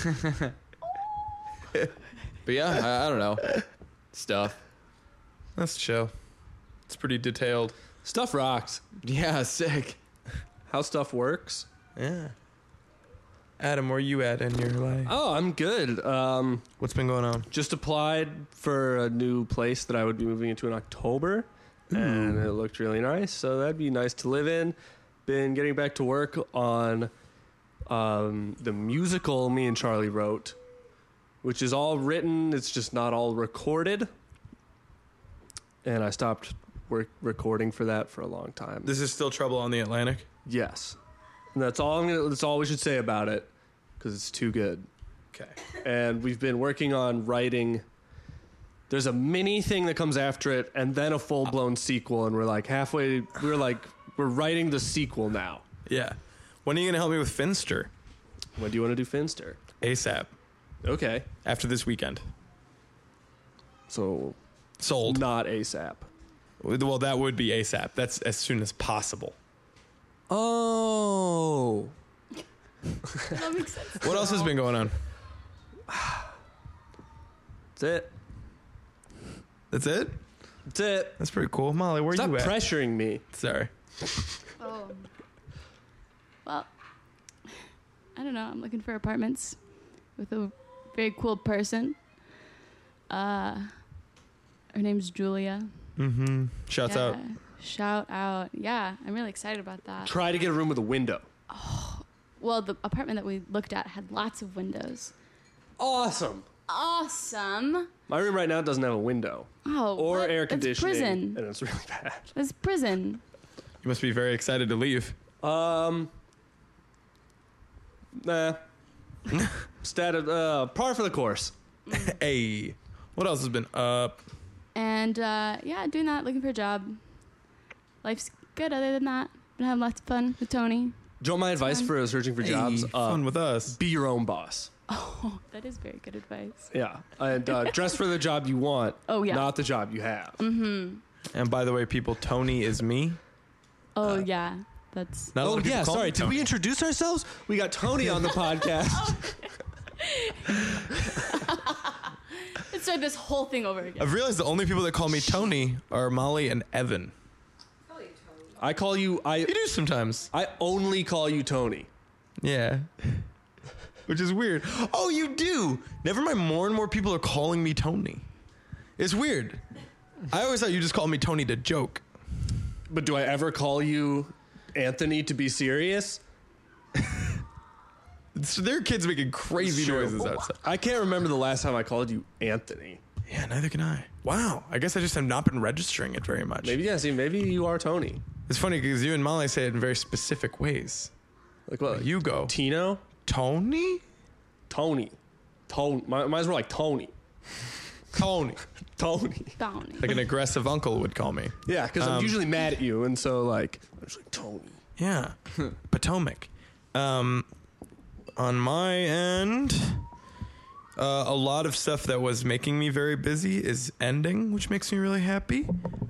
But yeah, I don't know. Stuff.
That's chill. It's pretty detailed.
Stuff rocks.
Yeah, sick.
How stuff works.
Yeah. Adam, where you at in your life?
Oh, I'm good.
What's been going on?
Just applied for a new place that I would be moving into in October, and it looked really nice. So that'd be nice to live in. Been getting back to work on the musical me and Charlie wrote, which is all written. It's just not all recorded. And I stopped recording for that for a long time.
This is still Trouble on the Atlantic?
Yes, and that's all. That's all we should say about it, because it's too good.
Okay.
And we've been working on writing. There's a mini thing that comes after it, and then a full blown sequel. And we're like halfway. We're writing the sequel now.
Yeah. When are you going to help me with Finster?
When do you want to do Finster?
ASAP.
Okay,
After this weekend.
so
Sold.
not ASAP.
Well, that would be ASAP. That's as soon as possible.
Oh,
That makes sense.
What else has been going on?
that's it.
That's it?
That's it.
That's pretty cool. Molly, where
Stop
you at?
pressuring me.
Sorry.
Oh. Well, I don't know. I'm looking for apartments with a very cool person. Her name's Julia.
Mm-hmm. Shouts out.
Shout out. Yeah, I'm really excited about that.
Try to get a room with a window.
Well, the apartment that we looked at had lots of windows.
Awesome.
Awesome.
My room right now doesn't have a window
Oh,
or
what?
air
That's
conditioning,
prison.
and it's really bad.
That's prison.
You must be very excited to leave.
Nah. Par for the course.
Hey. What else has been up?
And yeah, doing that, looking for a job. Life's good other than that. Been having lots of fun with Tony.
Do you want my advice for searching for jobs?
Hey, fun with us.
Be your own boss.
Oh, that is very good advice.
Yeah. And dress for the job you want,
Oh, yeah.
not the job you have.
And by the way, people, Tony is me.
Oh, yeah. That's...
Not a lot
Oh,
of people
yeah,
call me
sorry. Did
Tony.
we introduce ourselves? We got Tony on the podcast.
Let's start this whole thing over again.
I've realized the only people that call me Tony are Molly and Evan.
I call you...
You do sometimes.
I only call you Tony.
Yeah. Which is weird. Oh, you do. Never mind. More and more people are calling me Tony. It's weird. I always thought you just called me Tony to joke.
But do I ever call you Anthony to be serious?
So there are kids making crazy
Sure.
noises outside.
I can't remember the last time I called you Anthony.
Yeah, neither can I. Wow. I guess I just have not been registering it very much.
Maybe, yeah, see, maybe you are Tony.
It's funny because you and Molly say it in very specific ways.
Like what?
You go.
Tino?
Tony?
Tony. Mine's more like Tony.
Tony.
Tony.
Tony.
Like an aggressive uncle would call me.
Yeah, because I'm usually mad at you, and so like I'm just like Tony.
Yeah. Potomac. On my end, a lot of stuff that was making me very busy is ending, which makes me really happy.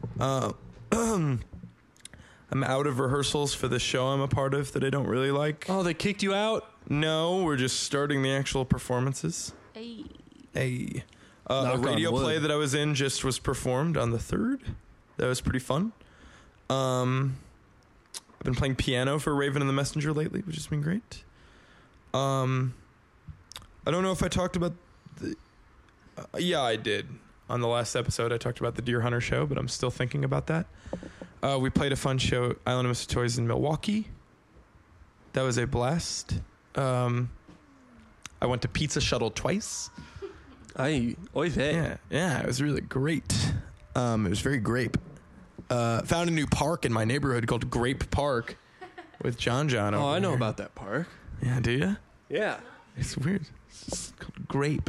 I'm out of rehearsals for the show I'm a part of that I don't really like.
Oh, they kicked you out?
No, we're just starting the actual performances.
Hey.
Hey. A
Knock on
radio
wood.
play that I was in just was performed on the 3rd. That was pretty fun. I've been playing piano for Raven and the Messenger lately, which has been great. I don't know if I talked about the... yeah, I did. On the last episode, I talked about the Deer Hunter show, but I'm still thinking about that. We played a fun show, Island of Misfit Toys in Milwaukee. That was a blast. I went to Pizza Shuttle twice.
Oy vey.
Yeah, it was really great. It was very grape. Found a new park in my neighborhood called Grape Park with John
Oh,
over
I know
here.
about that park.
Yeah, do you?
Yeah.
It's weird. It's called Grape.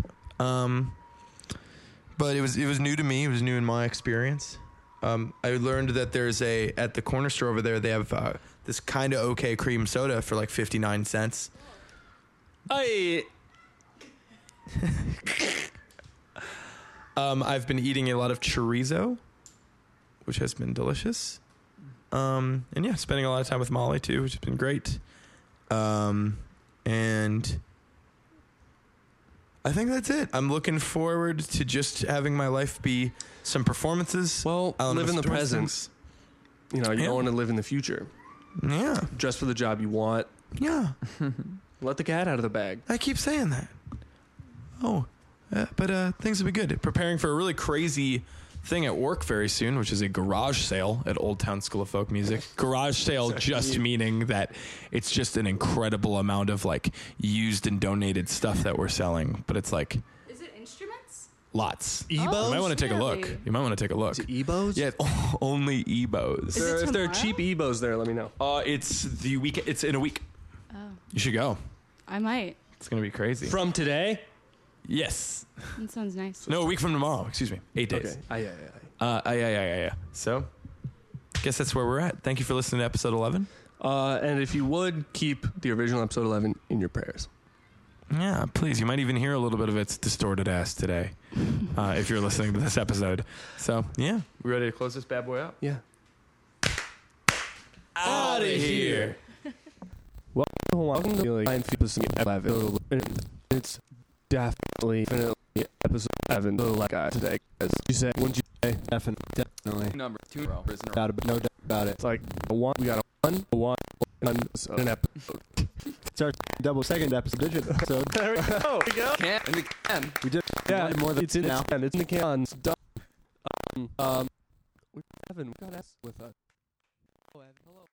But it was new to me. It was new in my experience. I learned that there's at the corner store over there, they have this kind of okay cream soda for like 59 cents. I've been eating a lot of chorizo, which has been delicious. And yeah, spending a lot of time with Molly too, which has been great. And I think that's it. I'm looking forward to just having my life be some performances.
Well, live in the present. You know, you don't want to live in the future.
Yeah.
Dress for the job you want.
Yeah.
Let the cat out of the bag.
I keep saying that. But things will be good. Preparing for a really crazy thing at work very soon, which is a garage sale at Old Town School of Folk Music. Garage sale just meaning that it's just an incredible amount of like used and donated stuff that we're selling. But it's like...
Is it instruments?
Lots.
Ebos?
You might want to take a look.
Really?
You might want to take a look.
Is it Ebos?
Yeah, only Ebos.
Is it
If there are
tomorrow?
cheap Ebos there, let me know.
It's the week. It's in a week.
Oh,
You should go.
I might.
It's gonna be crazy.
From today?
Yes.
That sounds nice.
No, a week from tomorrow. Excuse me. 8 days.
Okay.
Yeah. So, guess that's where we're at. Thank you for listening to episode 11.
And if you would, keep the original episode 11 in your prayers.
Yeah, please. You might even hear a little bit of its distorted ass today, if you're listening to this episode. So, yeah, we ready to close this bad boy out?
Yeah.
Out of here.
Welcome to episode 11. It's definitely episode 11. Like guy today. You say, wouldn't you say?
Definitely.
Number 2 in a row.
No doubt about it.
It's like we got a one, an episode.
It's our double second episode. Episode.
There we go.
Can in the can.
We did
Yeah,
more than
it's in
now.
the can. It's in the can. It's done. We got S with us. Hello.